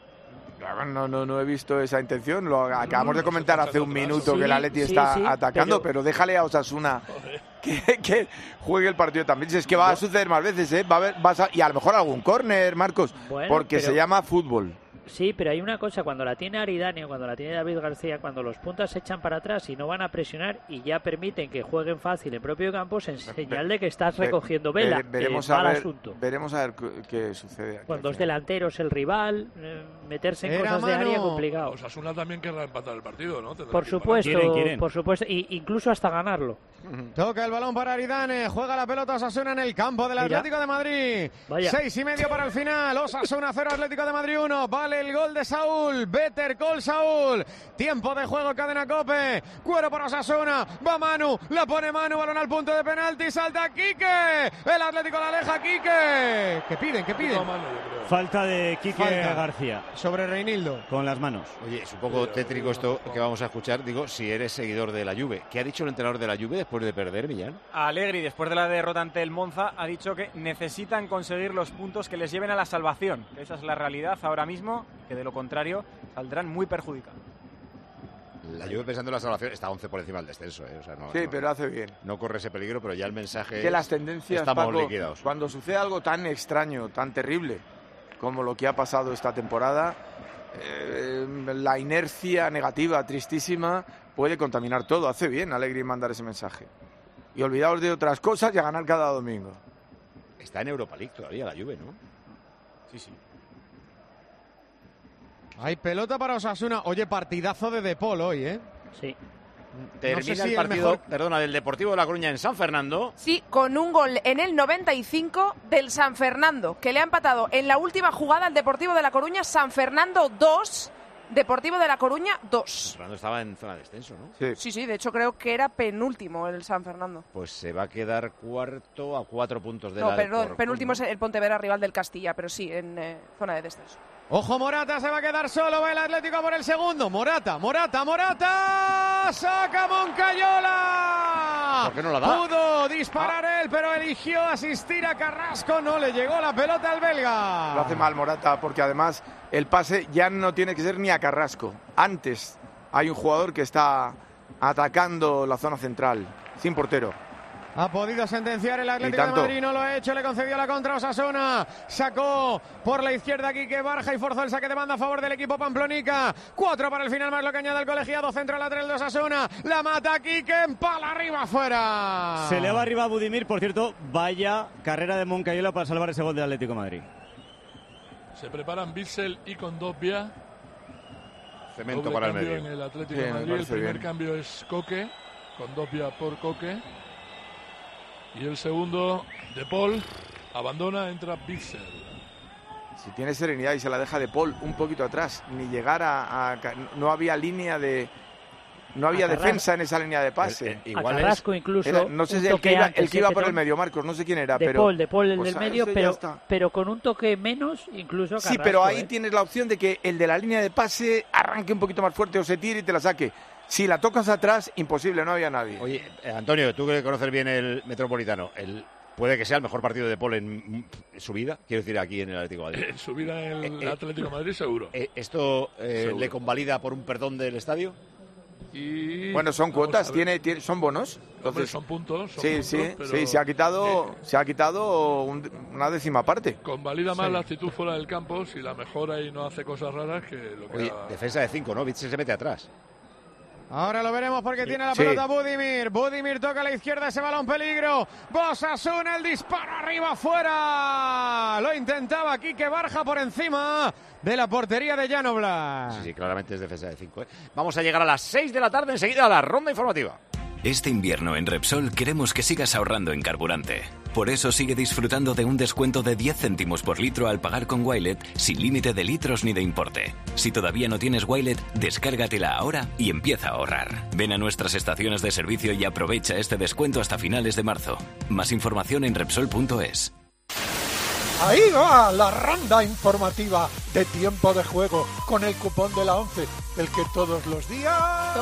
S10: No, no, no he visto esa intención. Lo acabamos de comentar hace un minuto
S22: sí,
S10: que el Atleti
S22: sí,
S10: está
S22: sí,
S10: atacando,
S22: pero...
S10: pero déjale a Osasuna que, que juegue el partido también. Si es que va a suceder más veces, ¿eh? Va a haber, vas a, y a lo mejor algún córner, Marcos,
S22: bueno,
S10: porque
S22: pero...
S10: se llama fútbol.
S22: Sí, pero hay una cosa, cuando la tiene Aridane o cuando la tiene David García, cuando los puntas se echan para atrás y no van a presionar y ya permiten que jueguen fácil en propio campo, es en señal de que estás recogiendo vela.
S10: Ve, veremos,
S22: eh,
S10: a
S22: mal
S10: ver,
S22: asunto.
S10: veremos a ver qué sucede aquí.
S22: Cuando es delanteros el rival, eh, meterse en
S6: Era
S22: cosas
S6: mano.
S22: de área complicado.
S4: Osasuna también querrá empatar el partido, ¿no? Tendrá
S22: Por
S4: que
S22: supuesto,
S3: quieren, quieren.
S22: por supuesto, y incluso hasta ganarlo.
S6: Toca el balón para Aridane, juega la pelota Osasuna en el campo del
S22: Mira.
S6: Atlético de Madrid.
S22: Vaya.
S6: Seis y medio para el final, Osasuna cero, Atlético de Madrid uno. Vale el gol de Saúl, Better Call Saúl. Tiempo de juego, cadena Cope. Cuero para Osasuna, va Manu, la pone Manu, balón al punto de penalti, salta Quique. El Atlético la aleja, Quique. ¿Qué piden? ¿Qué piden?
S3: Falta de Quique
S6: Falta.
S3: García.
S6: Sobre Reinildo.
S3: Con las manos.
S1: Oye, es un poco tétrico esto que vamos a escuchar. Digo, si eres seguidor de la Juve. ¿Qué ha dicho el entrenador de la Juve después de perder, Millán?
S12: Allegri, después de la derrota ante el Monza, ha dicho que necesitan conseguir los puntos que les lleven a la salvación. Esa es la realidad ahora mismo, que de lo contrario saldrán muy perjudicados.
S1: La Juve pensando en la salvación está once por encima del descenso, ¿eh? O sea, no,
S10: Sí,
S1: no,
S10: pero hace bien.
S1: No corre ese peligro, pero ya el mensaje
S10: Que
S1: es,
S10: las tendencias,
S1: estamos
S10: Paco,
S1: liquidados.
S10: cuando sucede algo tan extraño, tan terrible como lo que ha pasado esta temporada, eh, la inercia negativa, tristísima, puede contaminar todo. Hace bien Allegri mandar ese mensaje. Y olvidaos de otras cosas y a ganar cada domingo.
S1: Está en Europa League todavía la Juve, ¿no?
S12: Sí, sí.
S6: Hay pelota para Osasuna. Oye, partidazo de De Paul hoy, ¿eh?
S22: Sí.
S1: Termina
S6: No sé si
S1: el
S6: el
S1: partido,
S6: mejor-
S1: perdona, del Deportivo de La Coruña en San Fernando.
S7: Sí, con un gol en el noventa y cinco del San Fernando, que le ha empatado en la última jugada al Deportivo de La Coruña. San Fernando dos, Deportivo de La Coruña dos.
S1: Fernando estaba en zona de descenso, ¿no?
S10: Sí.
S7: Sí, sí, de hecho creo que era penúltimo el San Fernando.
S1: Pues se va a quedar cuarto a cuatro puntos de
S7: No,
S1: la
S7: perdón,
S1: Alcorcón,
S7: penúltimo
S1: ¿no?
S7: es el Pontevedra, rival del Castilla, pero sí, en eh, zona de descenso.
S6: Ojo, Morata se va a quedar solo, va el Atlético por el segundo. Morata, Morata, Morata. Saca Moncayola.
S1: ¿Por qué no la da?
S6: Pudo disparar él, pero eligió asistir a Carrasco. No le llegó la pelota al belga.
S10: Lo hace mal Morata, porque además el pase ya no tiene que ser ni a Carrasco. Antes hay un jugador que está atacando la zona central, sin portero.
S6: Ha podido sentenciar el Atlético de
S10: tanto.
S6: Madrid, no lo ha hecho, le concedió la contra Osasuna. Sacó por la izquierda Quique Barja y forzó el saque de banda a favor del equipo pamplonica. Cuatro para el final, más lo que añade el colegiado, centro lateral de Osasuna. La mata Quique, empala arriba afuera.
S3: Se le va arriba a Budimir, por cierto, vaya carrera de Moncayola para salvar ese gol del Atlético de Madrid.
S4: Se preparan Bissell y Condovia.
S1: Cemento
S4: Doble
S1: para el
S4: cambio
S1: medio.
S4: en el Atlético
S10: Sí,
S4: de
S10: me
S4: Madrid. El
S10: parece
S4: primer
S10: bien.
S4: cambio es Coque, Condovia por Coque. Y el segundo, De Paul, abandona, entra Bissell.
S10: Si tiene serenidad y se la deja de Paul un poquito atrás, ni llegar a... a- no había línea de... No había
S22: A Carrasco.
S10: defensa en esa línea de pase.
S1: Eh, eh,
S22: A
S1: igual es-
S22: Carrasco incluso.
S10: Era- no sé
S22: un
S10: si el
S22: toque
S10: que iba,
S22: antes,
S10: el que iba
S22: ¿eh,
S10: por el
S22: Petón?
S10: medio, Marcos, no sé quién era,
S22: De
S10: pero...
S22: Paul, de Paul el
S10: pues
S22: del
S10: a
S22: medio,
S10: eso ya
S22: pero,
S10: está.
S22: pero con un toque menos, incluso
S10: Sí,
S22: Carrasco,
S10: pero ahí
S22: ¿eh?
S10: tienes la opción de que el de la línea de pase arranque un poquito más fuerte o se tire y te la saque. Si la tocas atrás, imposible, no había nadie.
S1: Oye, eh, Antonio, tú que conoces bien el Metropolitano, el, puede que sea el mejor partido de Paul en mm, su vida, quiero decir, aquí en el Atlético de Madrid.
S4: En su vida en el
S1: Eh, eh,
S4: Atlético de Madrid, seguro.
S1: Eh, ¿Esto eh,
S4: Seguro.
S1: le convalida por un perdón del estadio?
S4: Y
S10: Bueno, son
S4: vamos
S10: cuotas,
S4: a ver.
S10: tiene, tiene- son bonos.
S4: Hombre,
S10: Entonces,
S4: son puntos. son
S10: sí,
S4: puntos,
S10: sí,
S4: pero
S10: sí, se ha quitado, se ha quitado un- una décima parte.
S4: Convalida más
S6: Sí.
S4: la actitud fuera del campo si la mejora y no hace cosas raras que lo que
S1: Oye,
S4: haga-
S1: defensa de cinco, ¿no? Vitzel se mete atrás.
S6: Ahora lo veremos porque
S1: sí,
S6: tiene la
S1: sí.
S6: pelota Budimir. Budimir toca a la izquierda, ese balón peligro. Osasuna, el disparo arriba, fuera. Lo intentaba Quique Barja por encima de la portería de Jan Oblak.
S1: Sí, sí, claramente es defensa de cinco. ¿eh? Vamos a llegar a las seis de la tarde, enseguida a la ronda informativa.
S19: Este invierno en Repsol queremos que sigas ahorrando en carburante. Por eso sigue disfrutando de un descuento de diez céntimos por litro al pagar con Wilet sin límite de litros ni de importe. Si todavía no tienes Wilet, descárgatela ahora y empieza a ahorrar. Ven a nuestras estaciones de servicio y aprovecha este descuento hasta finales de marzo. Más información en Repsol punto es.
S5: Ahí va la ronda informativa de tiempo de juego con el cupón de la once, el que todos los días...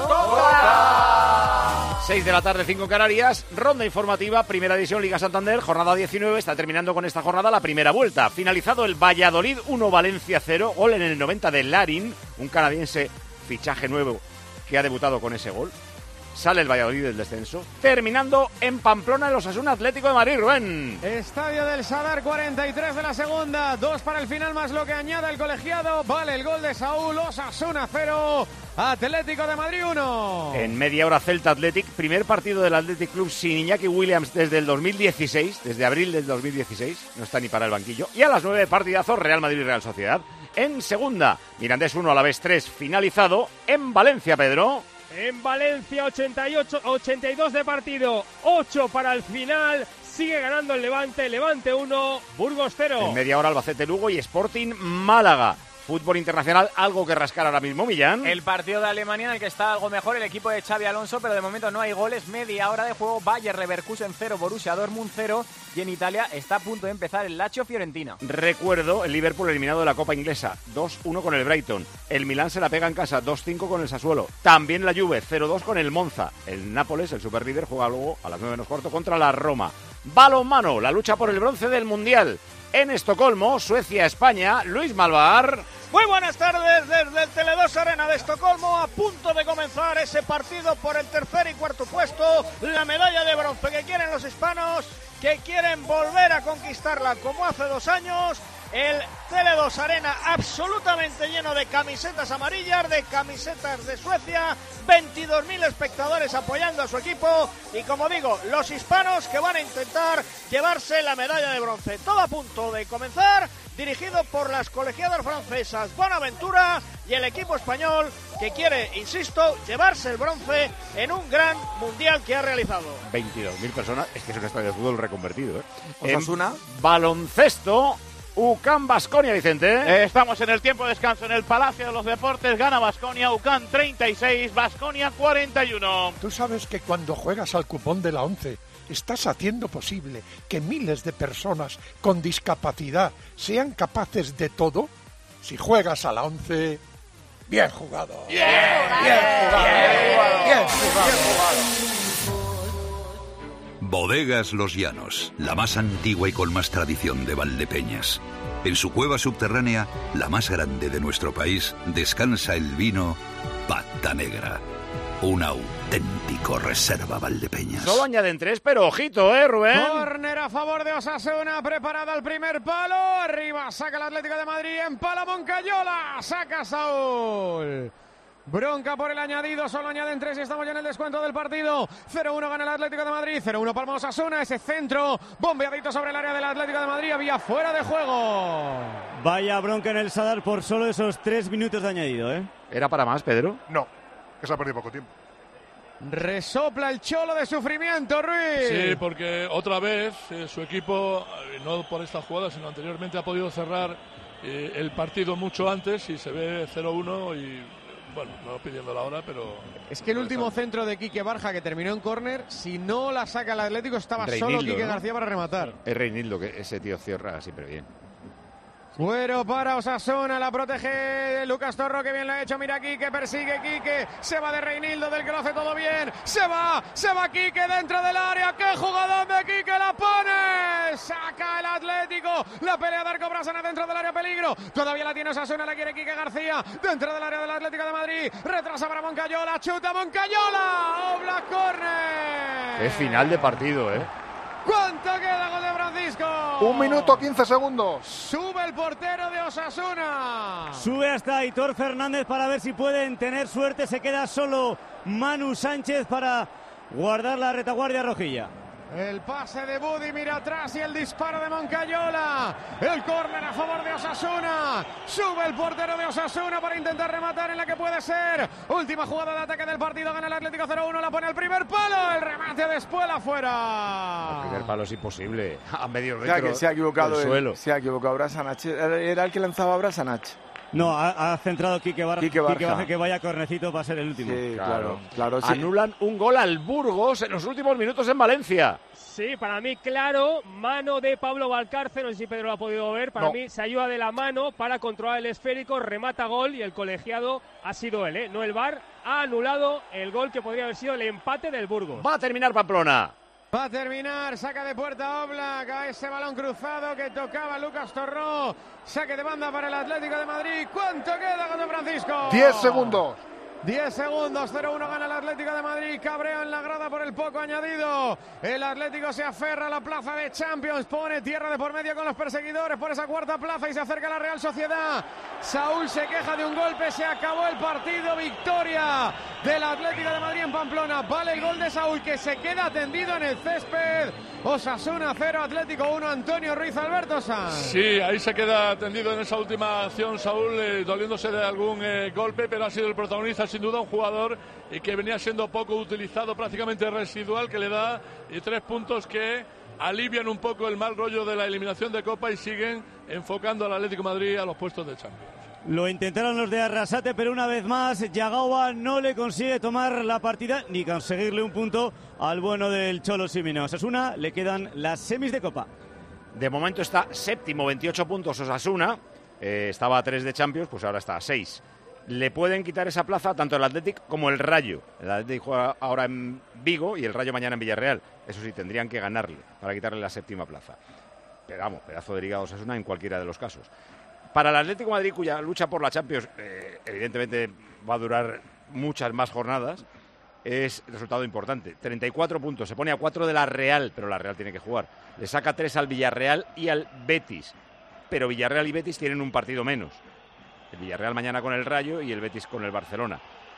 S1: ¡Toca! seis de la tarde, cinco Canarias, ronda informativa, primera edición Liga Santander, jornada diecinueve, está terminando con esta jornada la primera vuelta. Finalizado el Valladolid uno, Valencia cero, gol en el noventa de Larin, un canadiense fichaje nuevo que ha debutado con ese gol. Sale el Valladolid del descenso, terminando en Pamplona el Osasuna Atlético de Madrid, Rubén.
S6: Estadio del Sadar, cuarenta y tres de la segunda, dos para el final más lo que añada el colegiado. Vale el gol de Saúl, Osasuna cero, Atlético de Madrid uno.
S1: En media hora Celta Athletic, primer partido del Athletic Club sin Iñaki Williams desde el dos mil dieciséis, desde abril del dos mil dieciséis, no está ni para el banquillo. Y a las nueve partidazos Real Madrid-Real Sociedad. En segunda, Mirandés uno, Alavés tres, finalizado. En Valencia, Pedro.
S2: En Valencia, ochenta y ocho, ochenta y dos de partido, ocho para el final. Sigue ganando el Levante, Levante uno, Burgos cero.
S1: En media hora Albacete Lugo y Sporting Málaga. Fútbol internacional, algo que rascar ahora mismo, Millán.
S12: El partido de Alemania en el que está algo mejor el equipo de Xabi Alonso, pero de momento no hay goles. Media hora de juego, Bayer Leverkusen cero, Borussia Dortmund cero. Y en Italia está a punto de empezar el Lazio Fiorentina.
S1: Recuerdo el Liverpool eliminado de la Copa Inglesa, dos uno con el Brighton. El Milán se la pega en casa, dos cinco con el Sassuolo. También la Juve, cero dos con el Monza. El Nápoles, el superlíder, juega luego a las nueve menos cuarto contra la Roma. Balonmano, la lucha por el bronce del Mundial. En Estocolmo, Suecia-España, Luis Malvar.
S16: Muy buenas tardes desde el Tele dos Arena de Estocolmo, a punto de comenzar ese partido por el tercer y cuarto puesto, la medalla de bronce que quieren los hispanos, que quieren volver a conquistarla como hace dos años. El Tele dos Arena absolutamente lleno de camisetas amarillas, de camisetas de Suecia, veintidós mil espectadores apoyando a su equipo y, como digo, los hispanos que van a intentar llevarse la medalla de bronce. Todo a punto de comenzar, dirigido por las colegiadas francesas Bonaventura y el equipo español que quiere, insisto, llevarse el bronce en un gran mundial que ha realizado.
S1: veintidós mil personas, es que es un estadio de fútbol reconvertido, ¿eh?
S10: Osasuna.
S1: En baloncesto, U C A M Baskonia, Vicente.
S13: Eh, estamos en el tiempo de descanso en el Palacio de los Deportes. Gana Baskonia, U C A M treinta y seis, Baskonia cuarenta y uno.
S5: Tú sabes que cuando juegas al cupón de la once estás haciendo posible que miles de personas con discapacidad sean capaces de todo. Si juegas a la once, bien jugado.
S16: Bien,
S5: bien jugado. Bien jugado. Bien jugado.
S17: Bodegas Los Llanos, la más antigua y con más tradición de Valdepeñas. En su cueva subterránea, la más grande de nuestro país, descansa el vino Pata Negra. Un auténtico reserva Valdepeñas.
S1: Solo añaden tres, pero ojito, ¿eh, Rubén?
S6: Córner a favor de Osasuna, preparada el primer palo. Arriba, saca el Atlético de Madrid, empala Moncayola, saca Saúl. Bronca por el añadido, solo añaden tres y estamos ya en el descuento del partido. cero uno gana el Atlético de Madrid, cero uno palma Osasuna, ese centro bombeadito sobre el área del Atlético de Madrid, había fuera de juego.
S3: Vaya bronca en el Sadar por solo esos tres minutos de añadido, ¿eh?
S1: ¿Era para más, Pedro?
S14: No, que se ha perdido poco tiempo.
S6: Resopla el cholo de sufrimiento, Ruiz.
S4: Sí, porque otra vez eh, su equipo, eh, no por esta jugada, sino anteriormente, ha podido cerrar eh, el partido mucho antes y se ve cero uno y... Bueno, no pidiendo la hora, pero...
S6: Es que el último centro de Quique Barja, que terminó en córner, si no la saca el Atlético, estaba
S1: Reinildo,
S6: solo Quique
S1: ¿no?
S6: García para rematar.
S1: Es Reinildo, que ese tío cierra siempre bien.
S6: Fuero para Osasuna, la protege Lucas Torro, que bien lo ha hecho, mira Quique, persigue Quique, se va de Reinildo, del que lo hace todo bien, se va, se va Quique dentro del área, ¡qué jugador de Quique, la pone! Saca el Atlético, la pelea de Arco Brasana dentro del área, peligro, todavía la tiene Osasuna, la quiere Quique García, dentro del área del Atlético de Madrid, retrasa para Moncayola, chuta Moncayola, Oblak, córner.
S1: Es final de partido, ¿eh?
S6: ¿Cuánto queda, gol de Bronce Francisco.
S14: Un minuto quince segundos.
S6: Sube el portero de Osasuna.
S3: Sube hasta Aitor Fernández para ver si pueden tener suerte. Se queda solo Manu Sánchez para guardar la retaguardia rojilla.
S6: El pase de Budimir atrás y el disparo de Moncayola. El córner a favor de Osasuna. Sube el portero de Osasuna para intentar rematar en la que puede ser. Última jugada de ataque del partido. Gana el Atlético cero uno. La pone al primer palo. El remate de Espuela afuera.
S1: El primer palo es imposible. A medio
S10: O sea,
S1: metro
S10: que se ha equivocado.
S1: del
S10: el-
S1: suelo.
S10: Se ha equivocado Brasanach. Era el que lanzaba Brasanach.
S3: No, ha, ha centrado Quique Barja.
S10: Quique Barja.
S3: Barja, que vaya cornecito para ser el último.
S10: Sí,
S1: Claro,
S10: claro, sí.
S1: Anulan un gol al Burgos en los últimos minutos en Valencia.
S2: Sí, para mí, claro, mano de Pablo Valcarce, no sé si Pedro lo ha podido ver, para
S1: No.
S2: mí se ayuda de la mano para controlar el esférico, remata gol y el colegiado ha sido él, ¿eh? No el V A R, ha anulado el gol que podría haber sido el empate del Burgos.
S1: Va a terminar Pamplona.
S6: Va a terminar, saca de puerta Oblak a ese balón cruzado que tocaba Lucas Torró. Saque de banda para el Atlético de Madrid. ¿Cuánto queda, José Francisco?
S14: diez segundos.
S6: diez segundos, cero uno gana el Atlético de Madrid. Cabreo en la grada por el poco añadido. El Atlético se aferra a la plaza de Champions. Pone tierra de por medio con los perseguidores por esa cuarta plaza y se acerca a la Real Sociedad. Saúl se queja de un golpe. Se acabó el partido. Victoria del Atlético de Madrid en Pamplona. Vale el gol de Saúl que se queda tendido en el césped. Osasuna cero, Atlético uno. Antonio Ruiz, Alberto Sanz.
S4: Sí, ahí se queda tendido en esa última acción Saúl, eh, doliéndose de algún eh, golpe, pero ha sido el protagonista, sin duda, un jugador eh, que venía siendo poco utilizado, prácticamente residual, que le da eh, tres puntos que alivian un poco el mal rollo de la eliminación de Copa y siguen enfocando al Atlético de Madrid a los puestos de Champions.
S3: Lo intentaron los de Arrasate, pero una vez más Yagawa no le consigue tomar la partida ni conseguirle un punto al bueno del Cholo Simeone. Osasuna le quedan las semis de Copa.
S1: De momento está séptimo, veintiocho puntos Osasuna. Eh, estaba a tres de Champions, pues ahora está a seis. Le pueden quitar esa plaza tanto el Athletic como el Rayo. El Athletic juega ahora en Vigo y el Rayo mañana en Villarreal. Eso sí, tendrían que ganarle para quitarle la séptima plaza. Pero vamos, pedazo de liga de Osasuna en cualquiera de los casos. Para el Atlético de Madrid, cuya lucha por la Champions eh, evidentemente va a durar muchas más jornadas, es resultado importante. treinta y cuatro puntos, se pone a cuatro de la Real, pero la Real tiene que jugar. Le saca tres al Villarreal y al Betis, pero Villarreal y Betis tienen un partido menos. El Villarreal mañana con el Rayo y el Betis con el Barcelona.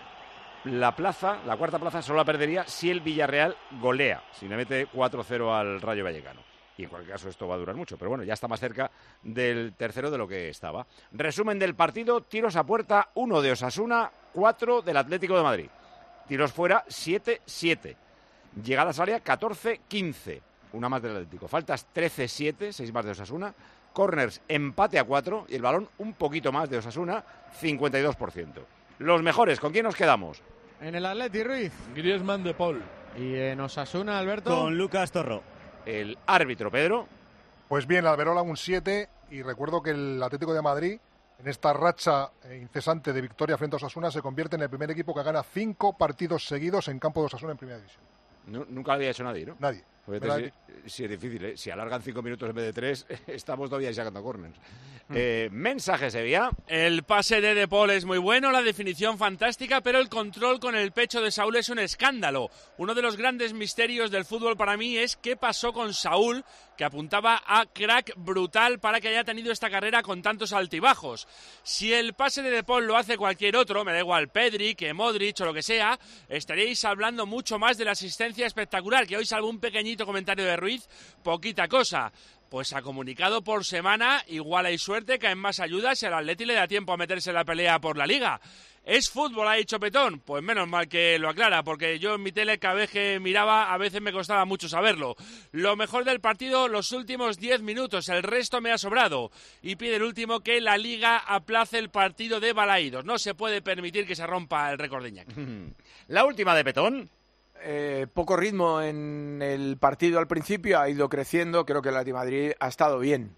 S1: La plaza, la cuarta plaza, solo la perdería si el Villarreal golea, si le mete cuatro cero al Rayo Vallecano. Y en cualquier caso esto va a durar mucho, pero bueno, ya está más cerca del tercero de lo que estaba. Resumen del partido: tiros a puerta, uno de Osasuna, cuatro del Atlético de Madrid. Tiros fuera, siete siete. Llegadas al área, catorce quince. Una más del Atlético. Faltas, trece siete, seis más de Osasuna. Corners, empate a cuatro. Y el balón, un poquito más de Osasuna, cincuenta y dos por ciento. Los mejores, ¿con quién nos quedamos?
S6: En el Atleti, Ruiz.
S4: Griezmann, De Paul.
S6: Y en Osasuna, Alberto.
S3: Con Lucas Torró.
S1: El árbitro, Pedro.
S14: Pues bien, Alberola un siete, y recuerdo que el Atlético de Madrid, en esta racha incesante de victoria frente a Osasuna, se convierte en el primer equipo que gana cinco partidos seguidos en campo de Osasuna en Primera División.
S1: No, nunca lo había hecho nadie, ¿no?
S14: Nadie.
S1: Fíjate, si, si es difícil, ¿eh? Si alargan cinco minutos en vez de tres, estamos todavía ahí sacando corners. Eh, mensaje, Sevilla.
S15: El pase de De Paul es muy bueno, la definición fantástica, pero el control con el pecho de Saúl es un escándalo. Uno de los grandes misterios del fútbol para mí es qué pasó con Saúl, que apuntaba a crack brutal para que haya tenido esta carrera con tantos altibajos. Si el pase de De Paul lo hace cualquier otro, me da igual Pedri, que Modric o lo que sea, estaréis hablando mucho más de la asistencia espectacular, que hoy, salvo un pequeñito comentario de Ruiz, poquita cosa. Pues ha comunicado por semana, igual hay suerte, caen más ayudas y al Atleti le da tiempo a meterse en la pelea por la Liga. ¿Es fútbol, ha dicho Petón? Pues menos mal que lo aclara, porque yo en mi tele cada vez que miraba a veces me costaba mucho saberlo. Lo mejor del partido, los últimos diez minutos, el resto me ha sobrado. Y pide el último que la Liga aplace el partido de Balaídos. No se puede permitir que se rompa el récord de Iñaki.
S1: La última de Petón.
S10: Eh, poco ritmo en el partido al principio, ha ido creciendo, creo que el Atlético de Madrid ha estado bien.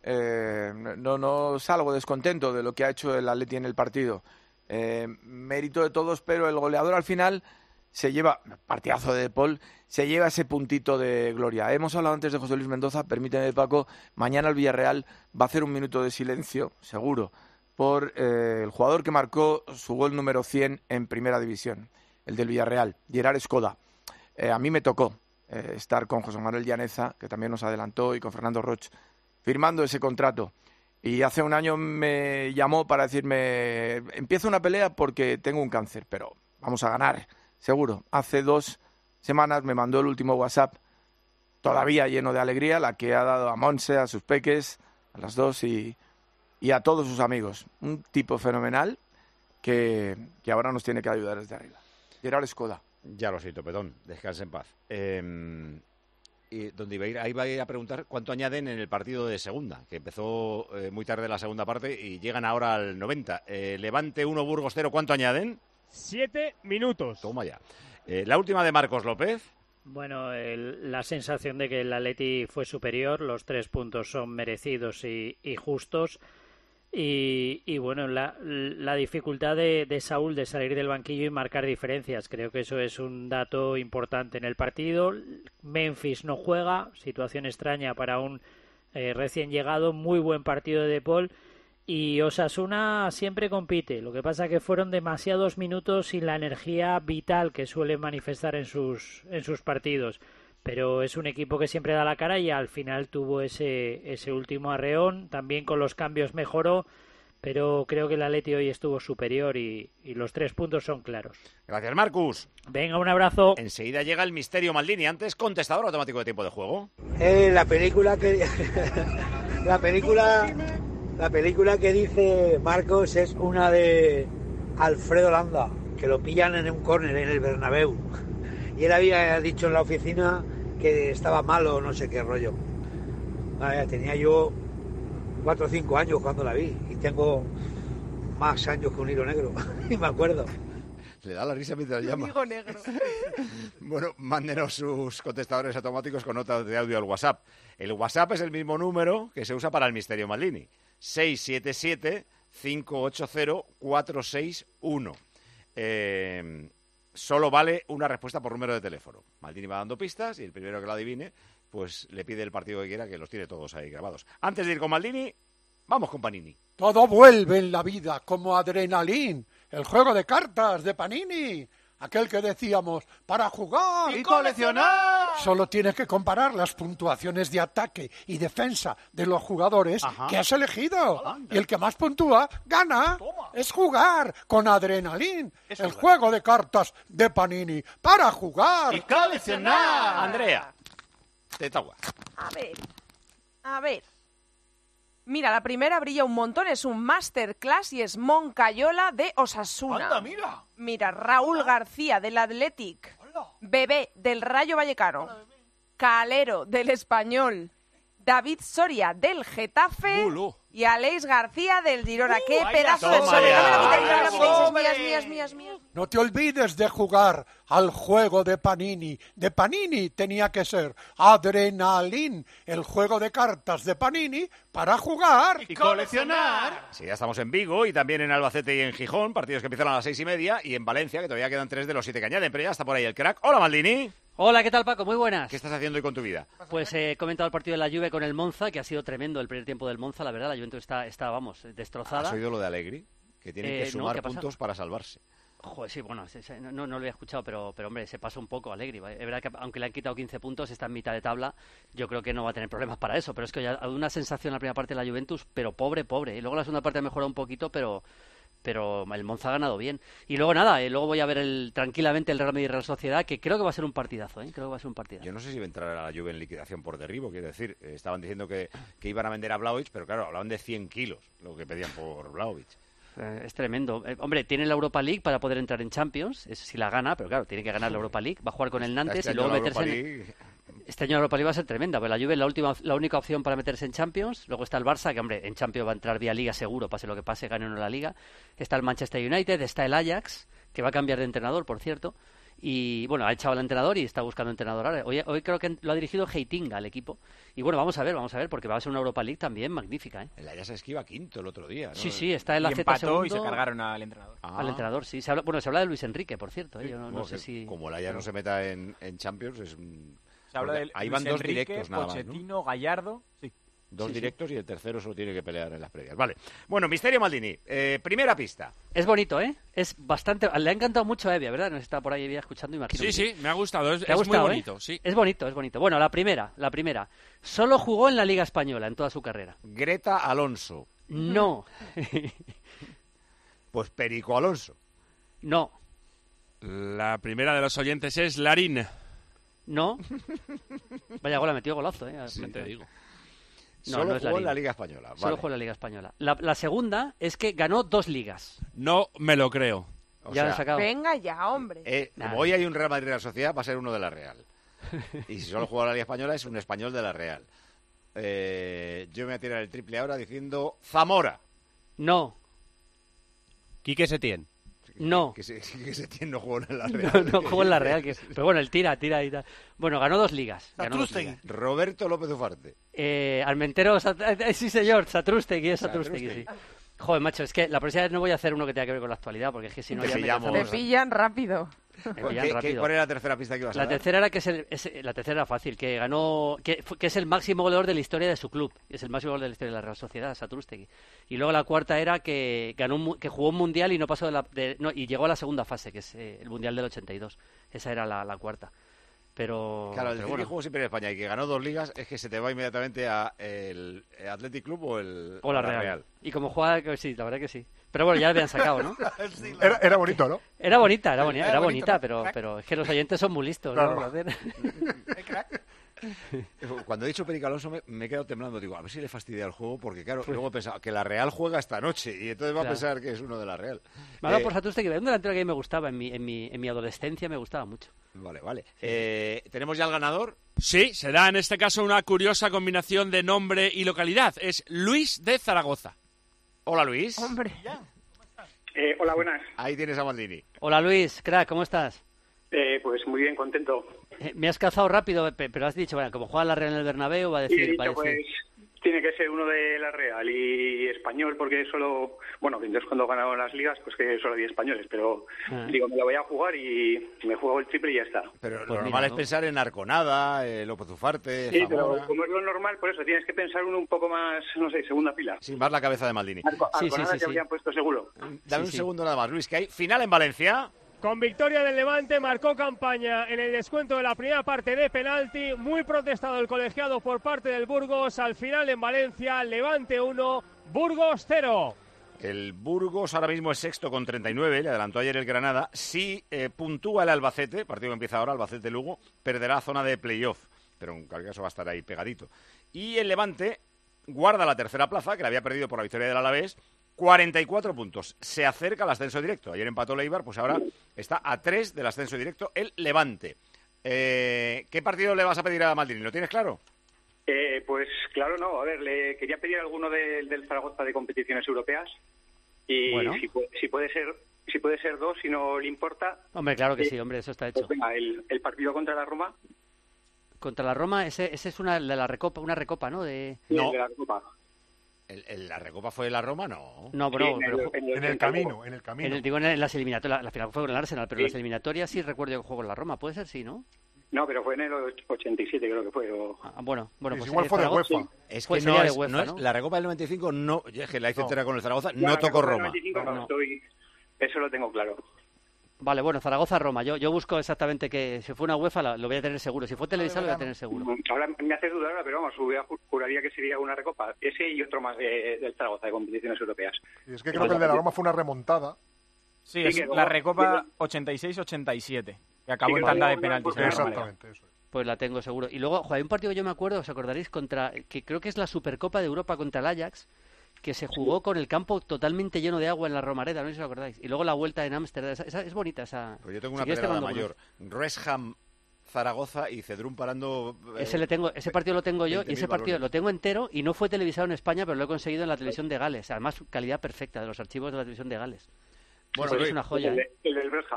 S10: Eh, no, no salgo descontento de lo que ha hecho el Atleti en el partido. Eh, mérito de todos, pero el goleador al final se lleva, partidazo de De Paul, se lleva ese puntito de gloria. Hemos hablado antes de José Luis Mendoza, permíteme, Paco, mañana el Villarreal va a hacer un minuto de silencio, seguro, por eh, el jugador que marcó su gol número cien en Primera División, el del Villarreal, Gerard Escoda. Eh, a mí me tocó eh, estar con José Manuel Llaneza, que también nos adelantó, y con Fernando Roch, firmando ese contrato. Y hace un año me llamó para decirme, empiezo una pelea porque tengo un cáncer, pero vamos a ganar, seguro. Hace dos semanas me mandó el último WhatsApp, todavía lleno de alegría, la que ha dado a Monse, a sus peques, a las dos y, y a todos sus amigos. Un tipo fenomenal que, que ahora nos tiene que ayudar desde arriba. Gerard Skoda.
S1: Ya lo siento, Petón, descanse en paz. Eh, y donde iba a ir, ahí iba a ir a preguntar cuánto añaden en el partido de segunda, que empezó eh, muy tarde la segunda parte y llegan ahora al noventa. Eh, Levante uno, Burgos cero, ¿cuánto añaden?
S2: Siete minutos.
S1: Toma ya. Eh, la última de Marcos López.
S22: Bueno, el, la sensación de que el Atleti fue superior, los tres puntos son merecidos y, y justos. Y, y bueno, la, la dificultad de, de Saúl de salir del banquillo y marcar diferencias. Creo que eso es un dato importante en el partido. Memphis no juega, situación extraña para un eh, recién llegado. Muy buen partido de De Paul. Y Osasuna siempre compite. Lo que pasa es que fueron demasiados minutos sin la energía vital que suele manifestar en sus, en sus partidos. Pero es un equipo que siempre da la cara y al final tuvo ese, ese último arreón. También con los cambios mejoró, pero creo que el Atleti hoy estuvo superior y, y los tres puntos son claros.
S1: Gracias, Marcus.
S22: Venga, un abrazo.
S1: Enseguida llega el misterio Maldini. Antes, contestador automático de tiempo de juego.
S18: Eh, la película que... la película... La película que dice Marcos es una de Alfredo Landa, que lo pillan en un córner en el Bernabéu. Y él había dicho en la oficina que estaba malo o no sé qué rollo. Vaya, tenía yo cuatro o cinco años cuando la vi y tengo más años que un hilo negro. Y me acuerdo.
S1: Le da la risa mientras llama.
S7: Amigo negro.
S1: Bueno, mándenos sus contestadores automáticos con notas de audio al WhatsApp. El WhatsApp es el mismo número que se usa para el misterio Maldini. seis siete siete, cinco ocho cero, cuatro seis uno. Eh, solo vale una respuesta por número de teléfono. Maldini va dando pistas y el primero que la adivine, pues le pide el partido que quiera, que los tiene todos ahí grabados. Antes de ir con Maldini, vamos con Panini.
S5: Todo vuelve en la vida como Adrenalin, el juego de cartas de Panini. Aquel que decíamos, para jugar
S12: y coleccionar.
S5: Solo tienes que comparar las puntuaciones de ataque y defensa de los jugadores Ajá. que has elegido. Anda. Y el que más puntúa, gana. Toma. Es jugar con Adrenalin, es el jugar. juego de cartas de Panini. Para jugar
S12: y coleccionar.
S1: Andrea, te toca.
S7: A ver, a ver. Mira, la primera brilla un montón, es un masterclass y es Moncayola de Osasuna.
S12: ¡Anda, mira!
S7: Mira, Raúl García del Athletic, Bebé del Rayo Vallecano, Calero del Español, David Soria del Getafe
S1: Bulo.
S7: y Aleix García del Girona. ¡Qué
S12: uh,
S7: pedazo de sobre! No me lo quitéis, no me lo quitéis, mías, mías, mías, mías.
S5: No te olvides de jugar al juego de Panini. De Panini tenía que ser Adrenalin, el juego de cartas de Panini para jugar
S12: y coleccionar.
S1: Sí, ya estamos en Vigo y también en Albacete y en Gijón, partidos que empiezan a las seis y media, y en Valencia, que todavía quedan tres de los siete que añaden, pero ya está por ahí el crack. Hola, Maldini.
S20: Hola, ¿qué tal, Paco? Muy buenas.
S1: ¿Qué estás haciendo hoy con tu vida?
S20: Pues eh, he comentado el partido de la Juve con el Monza, que ha sido tremendo el primer tiempo del Monza, la verdad. La Juventus está, está vamos, destrozada.
S1: ¿Has oído lo de Allegri? Que tiene
S20: eh,
S1: que sumar
S20: no,
S1: puntos para salvarse.
S20: Joder, sí, bueno, se, se, no, no lo había escuchado, pero, pero hombre, se pasa un poco Allegri. ¿Vale? Es verdad que aunque le han quitado quince puntos, está en mitad de tabla, yo creo que no va a tener problemas para eso. Pero es que ya ha una sensación en la primera parte de la Juventus, pero pobre, pobre. Y luego la segunda parte ha mejorado un poquito, pero... pero el Monza ha ganado bien. Y luego nada, eh, luego voy a ver el, tranquilamente el Real Madrid y Real Sociedad, que creo que va a ser un partidazo, ¿eh? Creo que va a ser un partidazo.
S1: Yo no sé si va a entrar a la Juve en liquidación por derribo, quiero decir, eh, estaban diciendo que, que iban a vender a Vlahovic, pero claro, hablaban de cien kilos, lo que pedían por Vlahovic.
S20: Eh, es tremendo. Eh, hombre, tiene la Europa League para poder entrar en Champions, eso si la gana, pero claro, tiene que ganar la Europa League, va a jugar con el Nantes
S1: este
S20: y luego meterse en...
S1: League...
S20: Este año la Europa League va a ser tremenda, pero la Juve es la, última, la única opción para meterse en Champions. Luego está el Barça, que hombre, en Champions va a entrar vía Liga seguro, pase lo que pase, gane o no la Liga. Está el Manchester United, está el Ajax, que va a cambiar de entrenador, por cierto. Y bueno, ha echado al entrenador y está buscando entrenador ahora. Hoy, hoy creo que lo ha dirigido Heitinga al equipo. Y bueno, vamos a ver, vamos a ver, porque va a ser una Europa League también magnífica, ¿eh?
S1: El Ajax esquiva quinto el otro día, ¿no?
S20: Sí, sí, está en la
S12: y
S20: Z segundo.
S12: Y se cargaron al entrenador.
S20: Ah. Al entrenador, sí. Se habla, bueno, se habla de Luis Enrique, por cierto, ¿eh? Yo no,
S1: bueno,
S20: no sé si...
S1: Como el Ajax no se meta en, en Champions, es un...
S12: Se habla de
S1: ahí
S12: Luis
S1: van dos
S12: Enrique,
S1: directos nada más,
S12: Pochettino,
S1: ¿no?
S12: Gallardo, sí.
S1: Dos
S20: Sí, sí.
S1: directos y el tercero solo tiene que pelear en las previas. Vale. Bueno, Misterio Maldini, eh, primera pista.
S20: Es bonito, ¿eh? Es bastante... Le ha encantado mucho a Evia, ¿verdad? Nos está por ahí Evia escuchando, imagino.
S15: Sí,
S20: que
S15: sí, me ha gustado. Es,
S20: ¿Te ha
S15: es
S20: gustado,
S15: muy
S20: eh?
S15: bonito, sí.
S20: Es bonito, es bonito. Bueno, la primera, la primera. Solo jugó en la Liga Española en toda su carrera.
S1: Greta Alonso.
S20: No.
S1: Pues Perico Alonso.
S20: No.
S15: La primera de los oyentes es Larín.
S20: No. Vaya gol, ha metido golazo, ¿eh?
S15: Sí, te digo.
S20: No,
S1: Solo
S20: no es
S1: jugó en
S20: Larín.
S1: la Liga Española.
S20: Solo
S1: Vale.
S20: jugó en la Liga Española. La, la segunda es que ganó dos ligas.
S15: No me lo creo.
S1: O
S20: Ya lo
S1: sea,
S20: han sacado.
S7: Venga ya, hombre.
S1: eh,
S20: Nada.
S1: como hoy hay un Real Madrid Real Sociedad, va a ser uno de la Real. Y si solo juega en la Liga Española, es un español de la Real. Eh, yo me voy a tirar el triple ahora diciendo Zamora.
S20: No.
S6: Quique Setién.
S20: No.
S1: Que se, que se tiene no jugó en la Real.
S20: No, no jugó en la Real. Que es- Pero bueno, el tira, tira y tal. Bueno, ganó dos ligas. Ganó dos ligas.
S1: Roberto López Ufarte.
S20: Eh, Almentero, Sat- eh, sí señor, Satrustegui, es Satrustegui, sí.
S1: Satrústegui.
S20: Joder, macho, es que la próxima vez no voy a hacer uno que tenga que ver con la actualidad, porque es que si no
S1: Te
S20: ya me
S1: pillamos.
S20: cansamos.
S7: Te pillan rápido.
S20: Me
S1: ¿Qué-
S20: pillan
S1: qué-
S20: rápido.
S1: ¿Cuál era la tercera pista que ibas a
S20: La
S1: dar?
S20: tercera era que es, el, es- la tercera era fácil, que ganó, que, fue- que es el máximo goleador de la historia de su club, es el máximo goleador de la historia de la Real Sociedad, Satrústegui. Y luego la cuarta era que ganó, un mu- que jugó un mundial y no pasó de la, de- no, y llegó a la segunda fase, que es eh, el mundial del ochenta y dos. Esa era la, la cuarta. Pero,
S1: Claro, el
S20: pero
S1: decir
S20: bueno.
S1: que jugó siempre en España y que ganó dos ligas es que se te va inmediatamente a el Athletic Club o el
S20: O la Real. Y como juega, que sí, la verdad que sí. Pero bueno, ya la habían sacado, ¿no?
S14: Era, era bonito, ¿no?
S20: Era bonita, era, boni-
S14: Era
S20: era
S14: bonito,
S20: bonita,
S14: ¿no?
S20: pero, pero es que los oyentes son muy listos,
S14: Claro.
S20: ¿no? Joder.
S1: Cuando he dicho Perico Alonso me, me he quedado temblando. Digo, a ver si le fastidia el juego, porque claro,
S20: Pues-
S1: luego he pensado que la Real juega esta noche y entonces va
S20: Claro.
S1: a pensar que es uno de la Real.
S20: Me ha dado
S1: Eh,
S20: por Satrústegui, era un delantero que a mí me gustaba en mi, en mi, en mi adolescencia, me gustaba mucho.
S1: Vale, vale. Eh, ¿Tenemos ya el ganador?
S15: Sí, será en este caso una curiosa combinación de nombre y localidad. Es Luis de Zaragoza.
S1: Hola, Luis.
S7: Hombre.
S8: Eh, hola, buenas.
S1: Ahí tienes a Maldini.
S20: Hola Luis, crack, ¿cómo estás?
S8: Eh, pues muy bien, contento.
S20: Eh, me has cazado rápido, pe- pero has dicho, bueno, como juega la Real en el Bernabéu, va a
S8: Y he
S20: decir...
S8: dicho,
S20: va a decir...
S8: pues, tiene que ser uno de la Real y español, porque solo, bueno, entonces cuando ganaron las ligas, pues que solo había españoles, pero
S20: Ah.
S8: digo, me lo voy a jugar y me juego el triple y ya está.
S1: Pero
S20: Pues
S1: lo
S20: mira,
S1: normal es
S20: ¿no?
S1: pensar en Arconada, eh, López Ufarte,
S8: Sí,
S1: Zamora.
S8: pero como es lo normal, por eso tienes que pensar uno un poco más, no sé, segunda fila.
S1: Sin más la cabeza de Maldini.
S8: Arco,
S20: Sí, sí,
S8: Arconada
S20: sí,
S8: que
S20: sí.
S8: habrían puesto seguro.
S1: Dame
S20: Sí,
S1: un
S20: sí.
S1: segundo nada más, Luis, que hay final en Valencia.
S2: Con victoria del Levante, marcó campaña en el descuento de la primera parte de penalti. Muy protestado el colegiado por parte del Burgos. Al final en Valencia, Levante uno, Burgos cero.
S1: El Burgos ahora mismo es sexto con treinta y nueve, le adelantó ayer el Granada. Si eh, puntúa el Albacete, partido que empieza ahora, Albacete-Lugo, perderá zona de playoff, pero en cualquier caso va a estar ahí pegadito. Y el Levante guarda la tercera plaza, que la había perdido por la victoria del Alavés, cuarenta y cuatro puntos. Se acerca al ascenso directo. Ayer empató Leibar, pues ahora está a tres del ascenso directo el Levante. Eh, ¿Qué partido le vas a pedir a Maldini? ¿Lo tienes claro?
S8: Eh, pues claro, no. A ver, le quería pedir alguno de- del Zaragoza de competiciones europeas y
S20: Bueno.
S8: si, pu- si puede ser si puede ser dos, si no le importa.
S20: Hombre, claro que
S8: Eh,
S20: sí, hombre, eso está
S8: Pues
S20: hecho.
S8: venga, el, el partido contra la Roma.
S20: Contra la Roma, ese, ese es una de la recopa, una recopa, ¿no? De...
S8: y
S1: No.
S8: el de la Copa.
S1: El, el- ¿La Recopa fue la Roma? No.
S20: No,
S8: Sí,
S20: bro,
S8: en,
S20: pero
S8: el, en el
S14: En el camino, en el
S20: en
S14: camino.
S20: el- digo en las eliminatorias, la, la final fue con el Arsenal, pero
S8: Sí.
S20: en las eliminatorias sí recuerdo yo que jugó con la Roma, puede ser, sí, ¿no?
S8: No, pero fue en el ochenta y siete creo que fue. o-
S20: Ah, bueno, bueno,
S14: Sí,
S20: pues
S14: igual
S20: eh,
S14: fue de
S20: Zaragoza-
S14: UEFA.
S1: Es que
S20: Pues
S1: no
S20: sería de
S1: es,
S20: UEFA,
S1: no es-
S20: ¿no?
S1: la Recopa del noventa y cinco no, es que la hice
S14: No.
S1: entera con el Zaragoza,
S8: Ya,
S1: no
S8: la
S1: tocó
S8: Copa del
S1: Roma.
S8: noventa y cinco no,
S20: No.
S8: estoy- eso lo tengo claro.
S20: Vale, bueno, Zaragoza-Roma, yo, yo busco exactamente que si fue una UEFA la- lo voy a tener seguro, si fue televisado lo voy a tener seguro.
S8: Ahora me haces dudar, ahora, pero vamos, hubiera- juraría que sería una recopa. Ese y otro más de- del Zaragoza de competiciones europeas.
S14: Y es que creo que el de la Roma fue una remontada.
S12: Sí,
S8: Sí,
S12: es
S8: que
S12: la
S8: luego-
S12: Recopa ochenta y seis ochenta y siete, que acabó
S8: Sí, que
S12: en tanda de
S8: luego-
S12: penaltis. en la Romareda.
S14: Exactamente, eso.
S20: Pues la tengo seguro. Y luego, joder, hay un partido que yo me acuerdo, os acordaréis, contra que creo que es la Supercopa de Europa contra el Ajax, que se jugó con el campo totalmente lleno de agua en la Romareda, no sé si os acordáis. Y luego la vuelta en Ámsterdam, esa, esa- es bonita esa.
S1: Pues yo tengo
S20: Si
S1: una
S20: quieres te
S1: pedrada
S20: mando
S1: mayor. Wrexham, Zaragoza y Cedrún parando... eh,
S20: Ese le tengo, ese partido lo tengo yo
S1: veinte
S20: y ese
S1: mil
S20: partido
S1: balones.
S20: lo tengo entero y no fue televisado en España, pero lo he conseguido en la televisión de Gales. Además, calidad perfecta de los archivos de la televisión de Gales.
S1: Bueno,
S20: Ese
S1: Luis,
S20: es una joya.
S8: el,
S20: ¿eh?
S8: de- el del Brexham.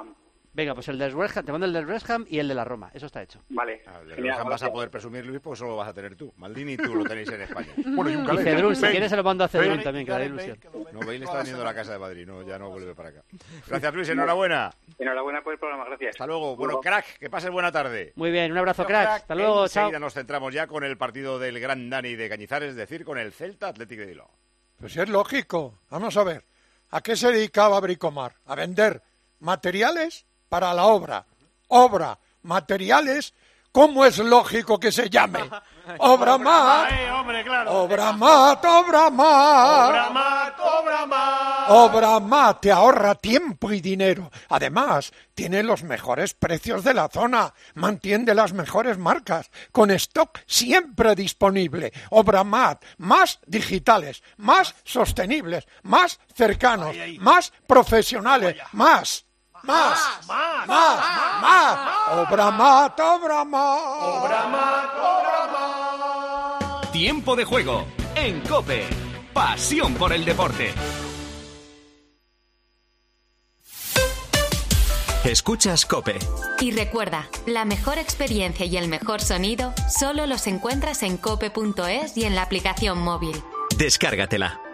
S20: Venga, pues el del West Ham, te mando el del West Ham y el de la Roma, eso está hecho.
S8: Vale.
S1: Ah, el West Ham vas a poder presumir, Luis, porque solo lo vas a tener tú. Maldini y tú lo tenéis en España.
S14: Bueno, y un
S20: Y
S14: Calais.
S20: Cedrún, si
S14: Bale.
S20: quieres se lo mando a Cedrún
S14: Bale.
S20: también, que le da ilusión.
S1: No, Bale está veniendo a la casa de Madrid, no, ya no vuelve para acá. Gracias, Luis, enhorabuena.
S8: Enhorabuena por el programa, gracias.
S1: Hasta luego. Bueno, crack, que pases buena tarde.
S20: Muy bien, un abrazo, crack. Hasta luego, chao.
S1: Enseguida nos centramos ya con el partido del Gran Dani de Cañizares, es decir, con el Celta Athletic de Bilbao.
S5: Pues es lógico. Vamos a ver. ¿A qué se dedicaba Bricomar? A vender materiales para la obra. Obra, materiales. ¿Cómo es lógico que se llame? Obra Mat.
S16: Ay, hombre, claro.
S5: Obra Mat, Obra Mat.
S16: Obra Mat, Obra Mat.
S5: Obra Mat te ahorra tiempo y dinero. Además, tiene los mejores precios de la zona. Mantiene las mejores marcas. Con stock siempre disponible. Obra Mat, más digitales, más sostenibles, más cercanos, más profesionales, más. Más, más, más, más. Obra Mat, Obra Mat.
S16: Obra Mat, Obra Mat.
S19: Tiempo de juego en COPE. Pasión por el deporte. Escuchas COPE.
S9: Y recuerda, la mejor experiencia y el mejor sonido solo los encuentras en cope punto es y en la aplicación móvil.
S19: Descárgatela.